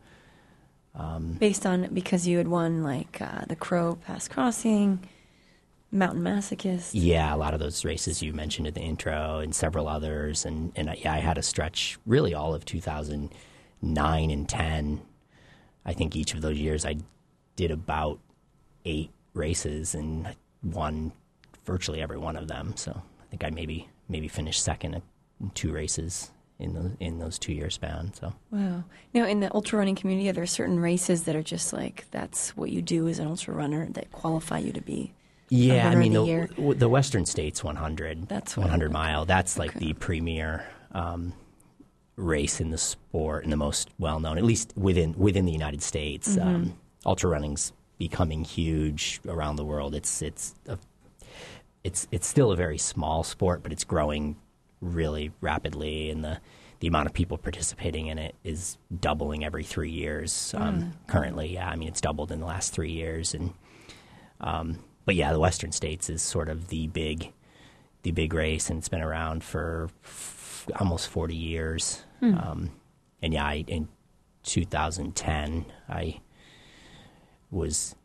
Based on, because you had won like uh, the Crow Pass Crossing, Mountain Masochist. Yeah, a lot of those races you mentioned in the intro, and several others, and and I, yeah, I had a stretch really all of two thousand nine and ten. I think each of those years I did about eight races and won virtually every one of them. So I think I maybe maybe finished second in two races in the in those two year span. So Wow. Now, in the ultra running community, are there certain races that are just like, that's what you do as an ultra runner that qualify you to be? yeah, I runner of mean the the year? w- the Western States one hundred, That's what- one hundred mile. That's like Okay. the premier um, race in the sport and the most well known, at least within within the United States. Mm-hmm. Um, ultra running's becoming huge around the world. It's it's a, it's it's still a very small sport, but it's growing really rapidly, and the the amount of people participating in it is doubling every three years. Um, Currently, yeah, I mean it's doubled in the last three years, and um, but yeah, the Western States is sort of the big the big race, and it's been around for f- almost forty years. Um, and yeah, I, in two thousand ten, I was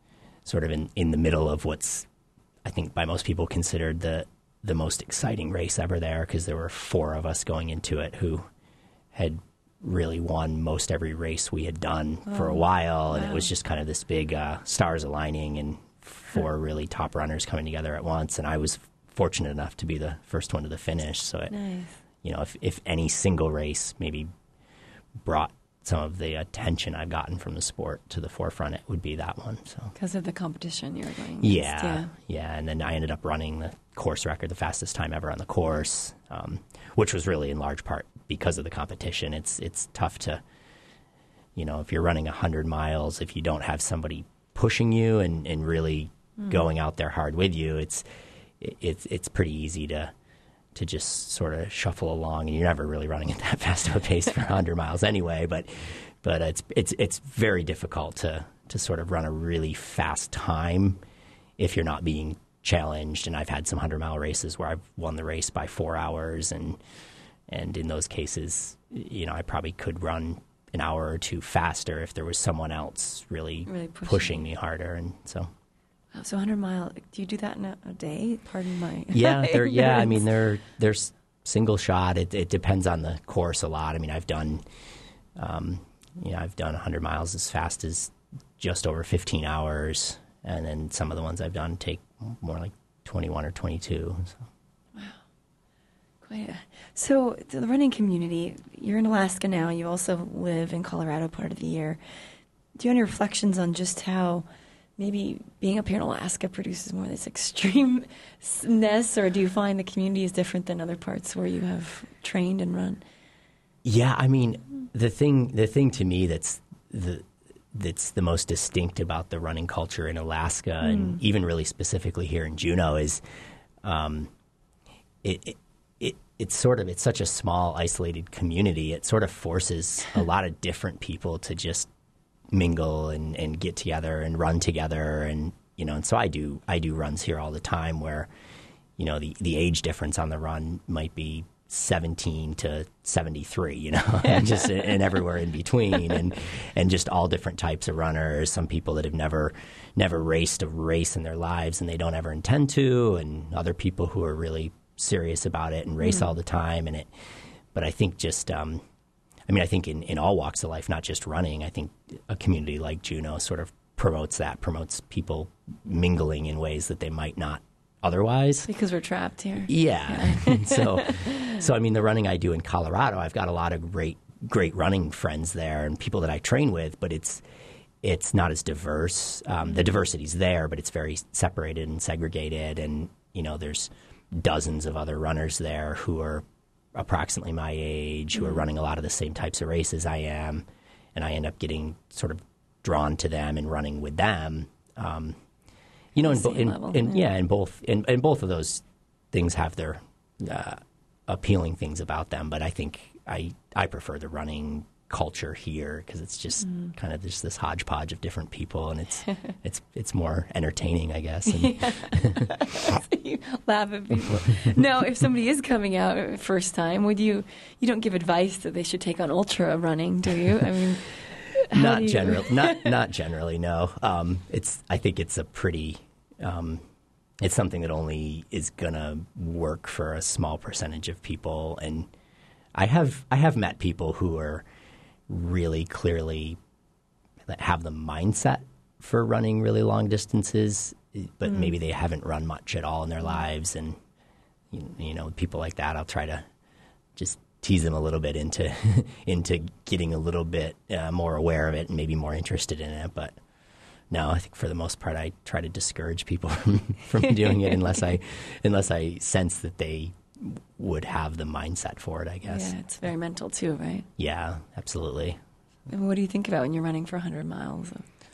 sort of in, in the middle of what's, I think by most people considered the the most exciting race ever there, because there were four of us going into it who had really won most every race we had done oh, for a while, and wow. it was just kind of this big uh, stars aligning and four really top runners coming together at once. And I was fortunate enough to be the first one to the finish. So, it, nice. you know, if if any single race maybe brought some of the attention I've gotten from the sport to the forefront, it would be that one. So because of the competition you were going against. Yeah, yeah, yeah. And then I ended up running the course record, the fastest time ever on the course, um, which was really in large part because of the competition. It's it's tough to, you know, if you're running one hundred miles, if you don't have somebody pushing you and, and really mm. going out there hard with you, it's it, it's it's pretty easy to to just sort of shuffle along, and you're never really running at that fast of a pace for one hundred miles anyway. But but it's it's it's very difficult to to sort of run a really fast time if you're not being challenged. And I've had some hundred mile races where I've won the race by four hours, and and in those cases, you know, I probably could run an hour or two faster if there was someone else really, really pushing. pushing me harder. And so. Oh, so one hundred mile, do you do that in a, a day? Pardon my Yeah, they're, yeah. I mean, they're, they're single shot. It, it depends on the course a lot. I mean, I've done, um, you know, I've done one hundred miles as fast as just over fifteen hours. And then some of the ones I've done take more like twenty-one or twenty-two. So. Wow. Quite a, so the running community, you're in Alaska now. You also live in Colorado part of the year. Do you have any reflections on just how maybe being up here in Alaska produces more of this extremeness, or do you find the community is different than other parts where you have trained and run? Yeah, I mean, the thing the thing to me that's the that's the most distinct about the running culture in Alaska, mm. and even really specifically here in Juneau, is um, it, it it it's sort of it's such a small, isolated community. It sort of forces a lot of different people to just mingle and, and get together and run together, and you know, and so I do I do runs here all the time where, you know, the, the age difference on the run might be seventeen to seventy-three, you know, and just and everywhere in between, and and just all different types of runners. Some people that have never never raced a race in their lives and they don't ever intend to, and other people who are really serious about it and race mm. all the time. And it, but I think just. Um, I mean, I think in, in all walks of life, not just running, I think a community like Juneau sort of promotes that, promotes people mingling in ways that they might not otherwise. Because we're trapped here. Yeah. yeah. so, so, I mean, the running I do in Colorado, I've got a lot of great, great running friends there and people that I train with, but it's it's not as diverse. Um, the diversity's there, but it's very separated and segregated. And, you know, there's dozens of other runners there who are approximately my age, who are running a lot of the same types of races I am, and I end up getting sort of drawn to them and running with them. Um, you know, in, bo- in, level, in yeah, in both in, in both of those things have their uh, appealing things about them. But I think I I prefer the running culture here because it's just mm. kind of just this hodgepodge of different people, and it's it's it's more entertaining, I guess. And yeah. So you laugh at people. Now, if somebody is coming out first time, would you you don't give advice that they should take on ultra running, do you? I mean, not generally, not not generally. No, um, it's I think it's a pretty. Um, it's something that only is gonna work for a small percentage of people, and I have I have met people who are really clearly have the mindset for running really long distances, but mm. maybe they haven't run much at all in their lives. And, you, you know, people like that, I'll try to just tease them a little bit into into getting a little bit uh, more aware of it and maybe more interested in it. But no, I think for the most part, I try to discourage people from, from doing it unless I unless I sense that they would have the mindset for it, I guess. Yeah, it's very mental too, right? Yeah, absolutely. And what do you think about when you're running for one hundred miles?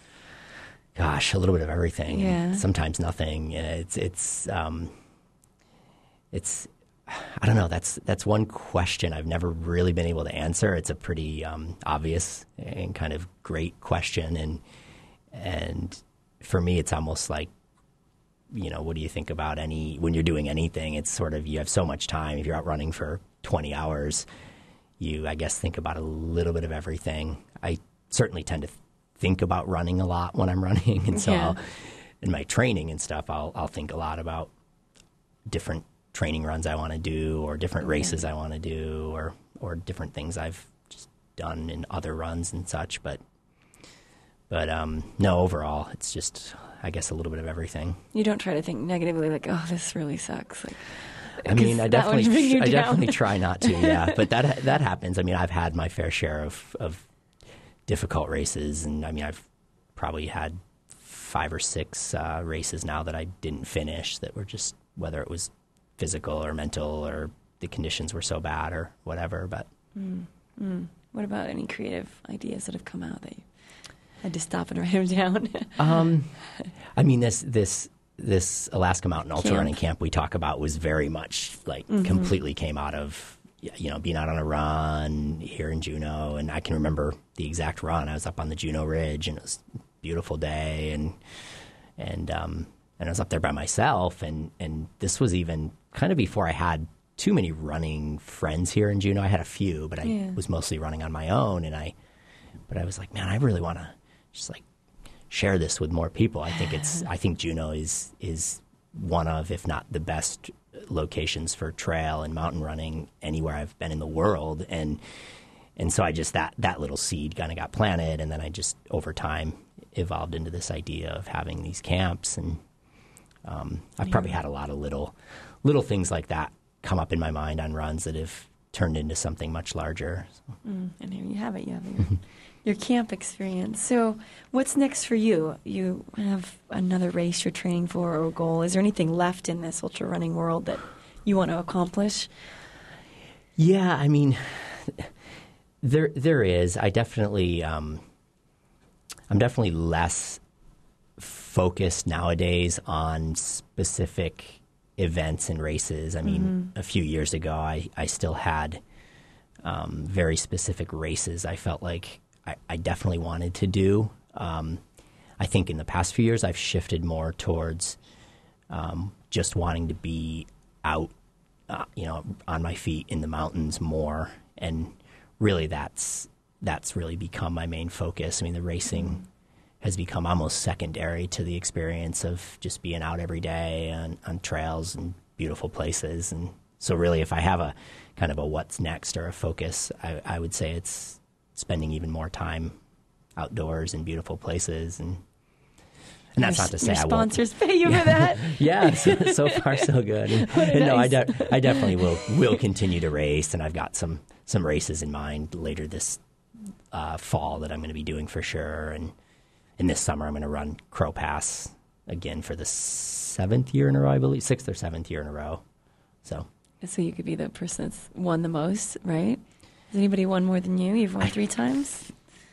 Gosh, a little bit of everything. Yeah. Sometimes nothing. It's it's um, it's I don't know. That's that's one question I've never really been able to answer. It's a pretty um, obvious and kind of great question, and and for me, it's almost like, you know, what do you think about any, when you're doing anything, it's sort of, you have so much time. If you're out running for twenty hours, you, I guess, think about a little bit of everything. I certainly tend to think about running a lot when I'm running. And so, yeah. I'll, in my training and stuff, I'll I'll think a lot about different training runs I want to do, or different races I want to do, or or different things I've just done in other runs and such. But but um, no, overall, it's just, I guess, a little bit of everything. You don't try to think negatively, like, oh, this really sucks. Like, I mean, I that would bring definitely, you I down. definitely try not to. Yeah, but that that happens. I mean, I've had my fair share of of difficult races, and I mean, I've probably had five or six uh, races now that I didn't finish, that were just, whether it was physical or mental, or the conditions were so bad or whatever. But mm, mm. What about any creative ideas that have come out that you had to stop and write them down? um, I mean, this this this Alaska Mountain Ultra Camp. Running Camp we talk about was very much like Mm-hmm. completely came out of, you know, being out on a run here in Juneau. And I can remember the exact run. I was up on the Juneau Ridge, and it was a beautiful day, and and um, and I was up there by myself, and and this was even kind of before I had too many running friends here in Juneau. I had a few, but I Yeah. was mostly running on my own, and I but I was like, man, I really want to just like share this with more people. I think it's I think Juneau is is one of, if not the best locations for trail and mountain running anywhere I've been in the world. And and so I just, that that little seed kind of got planted, and then I just over time evolved into this idea of having these camps. And um, I've probably had a lot of little little things like that come up in my mind on runs that have turned into something much larger. So. Mm, and here you have it. You have your, your camp experience. So what's next for you? You have another race you're training for, or a goal. Is there anything left in this ultra running world that you want to accomplish? Yeah, I mean, there there is. I definitely, um, I'm definitely less focused nowadays on specific events and races. I mean, mm-hmm. a few years ago, I, I still had um, very specific races I felt like I, I definitely wanted to do. Um, I think in the past few years, I've shifted more towards um, just wanting to be out, uh, you know, on my feet in the mountains more. And really that's that's really become my main focus. I mean, the racing mm-hmm. has become almost secondary to the experience of just being out every day on, on trails and beautiful places. And so really, if I have a kind of a what's next or a focus, I, I would say it's spending even more time outdoors in beautiful places. And and that's your, not to say your I won't. Sponsors pay you for that? Yeah, so, so far so good. And, and nice. no, I, de- I definitely will will continue to race, and I've got some, some races in mind later this uh, fall that I'm going to be doing for sure. And in this summer, I'm going to run Crow Pass again for the seventh year in a row, I believe, sixth or seventh year in a row. So, so you could be the person that's won the most, right? Has anybody won more than you? You've won I, three times?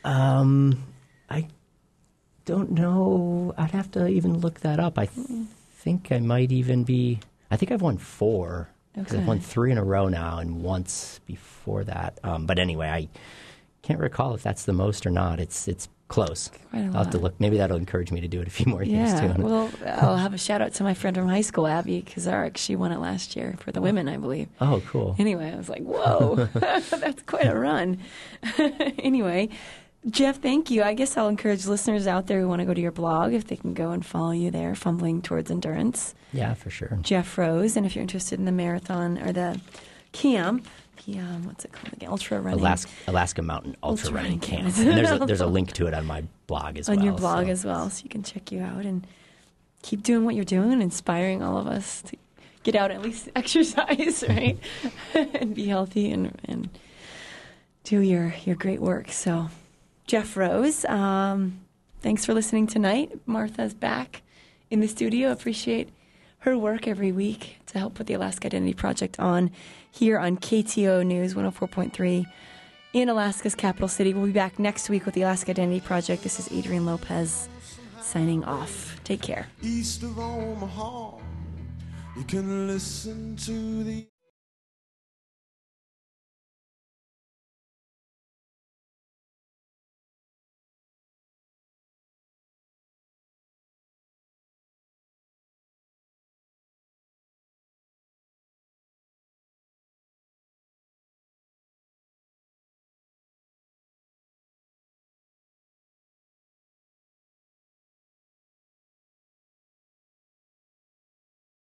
Um, I don't know. I'd have to even look that up. I th- mm. think I might even be. I think I've won four. Okay. I've won three in a row now, and once before that. Um, but anyway, I can't recall if that's the most or not. It's it's close. I'll have to look. Maybe that'll encourage me to do it a few more yeah, years too. Well, I'll have a shout out to my friend from high school, Abby Kazarek. She won it last year for the women, I believe. Oh, cool. Anyway, I was like, whoa, that's quite a run. Anyway, Jeff, thank you. I guess I'll encourage listeners out there who want to go to your blog, if they can go and follow you there, Fumbling Towards Endurance. Yeah, for sure. Jeff Rose. And if you're interested in the marathon or the camp, the, um, what's it called again? Ultra running. Alaska, Alaska Mountain Ultra, Ultra Running Camp. camp. And there's a, there's a link to it on my blog as on well. On your blog so. as well, so you can check you out and keep doing what you're doing, inspiring all of us to get out and at least exercise, right? And be healthy and, and do your, your great work. So, Jeff Rose, um, thanks for listening tonight. Martha's back in the studio. Appreciate her work every week to help put the Alaska Identity Project on here on K T O News one oh four point three in Alaska's capital city. We'll be back next week with the Alaska Identity Project. This is Adrienne Lopez signing off. Take care. East of Omaha, you can listen to the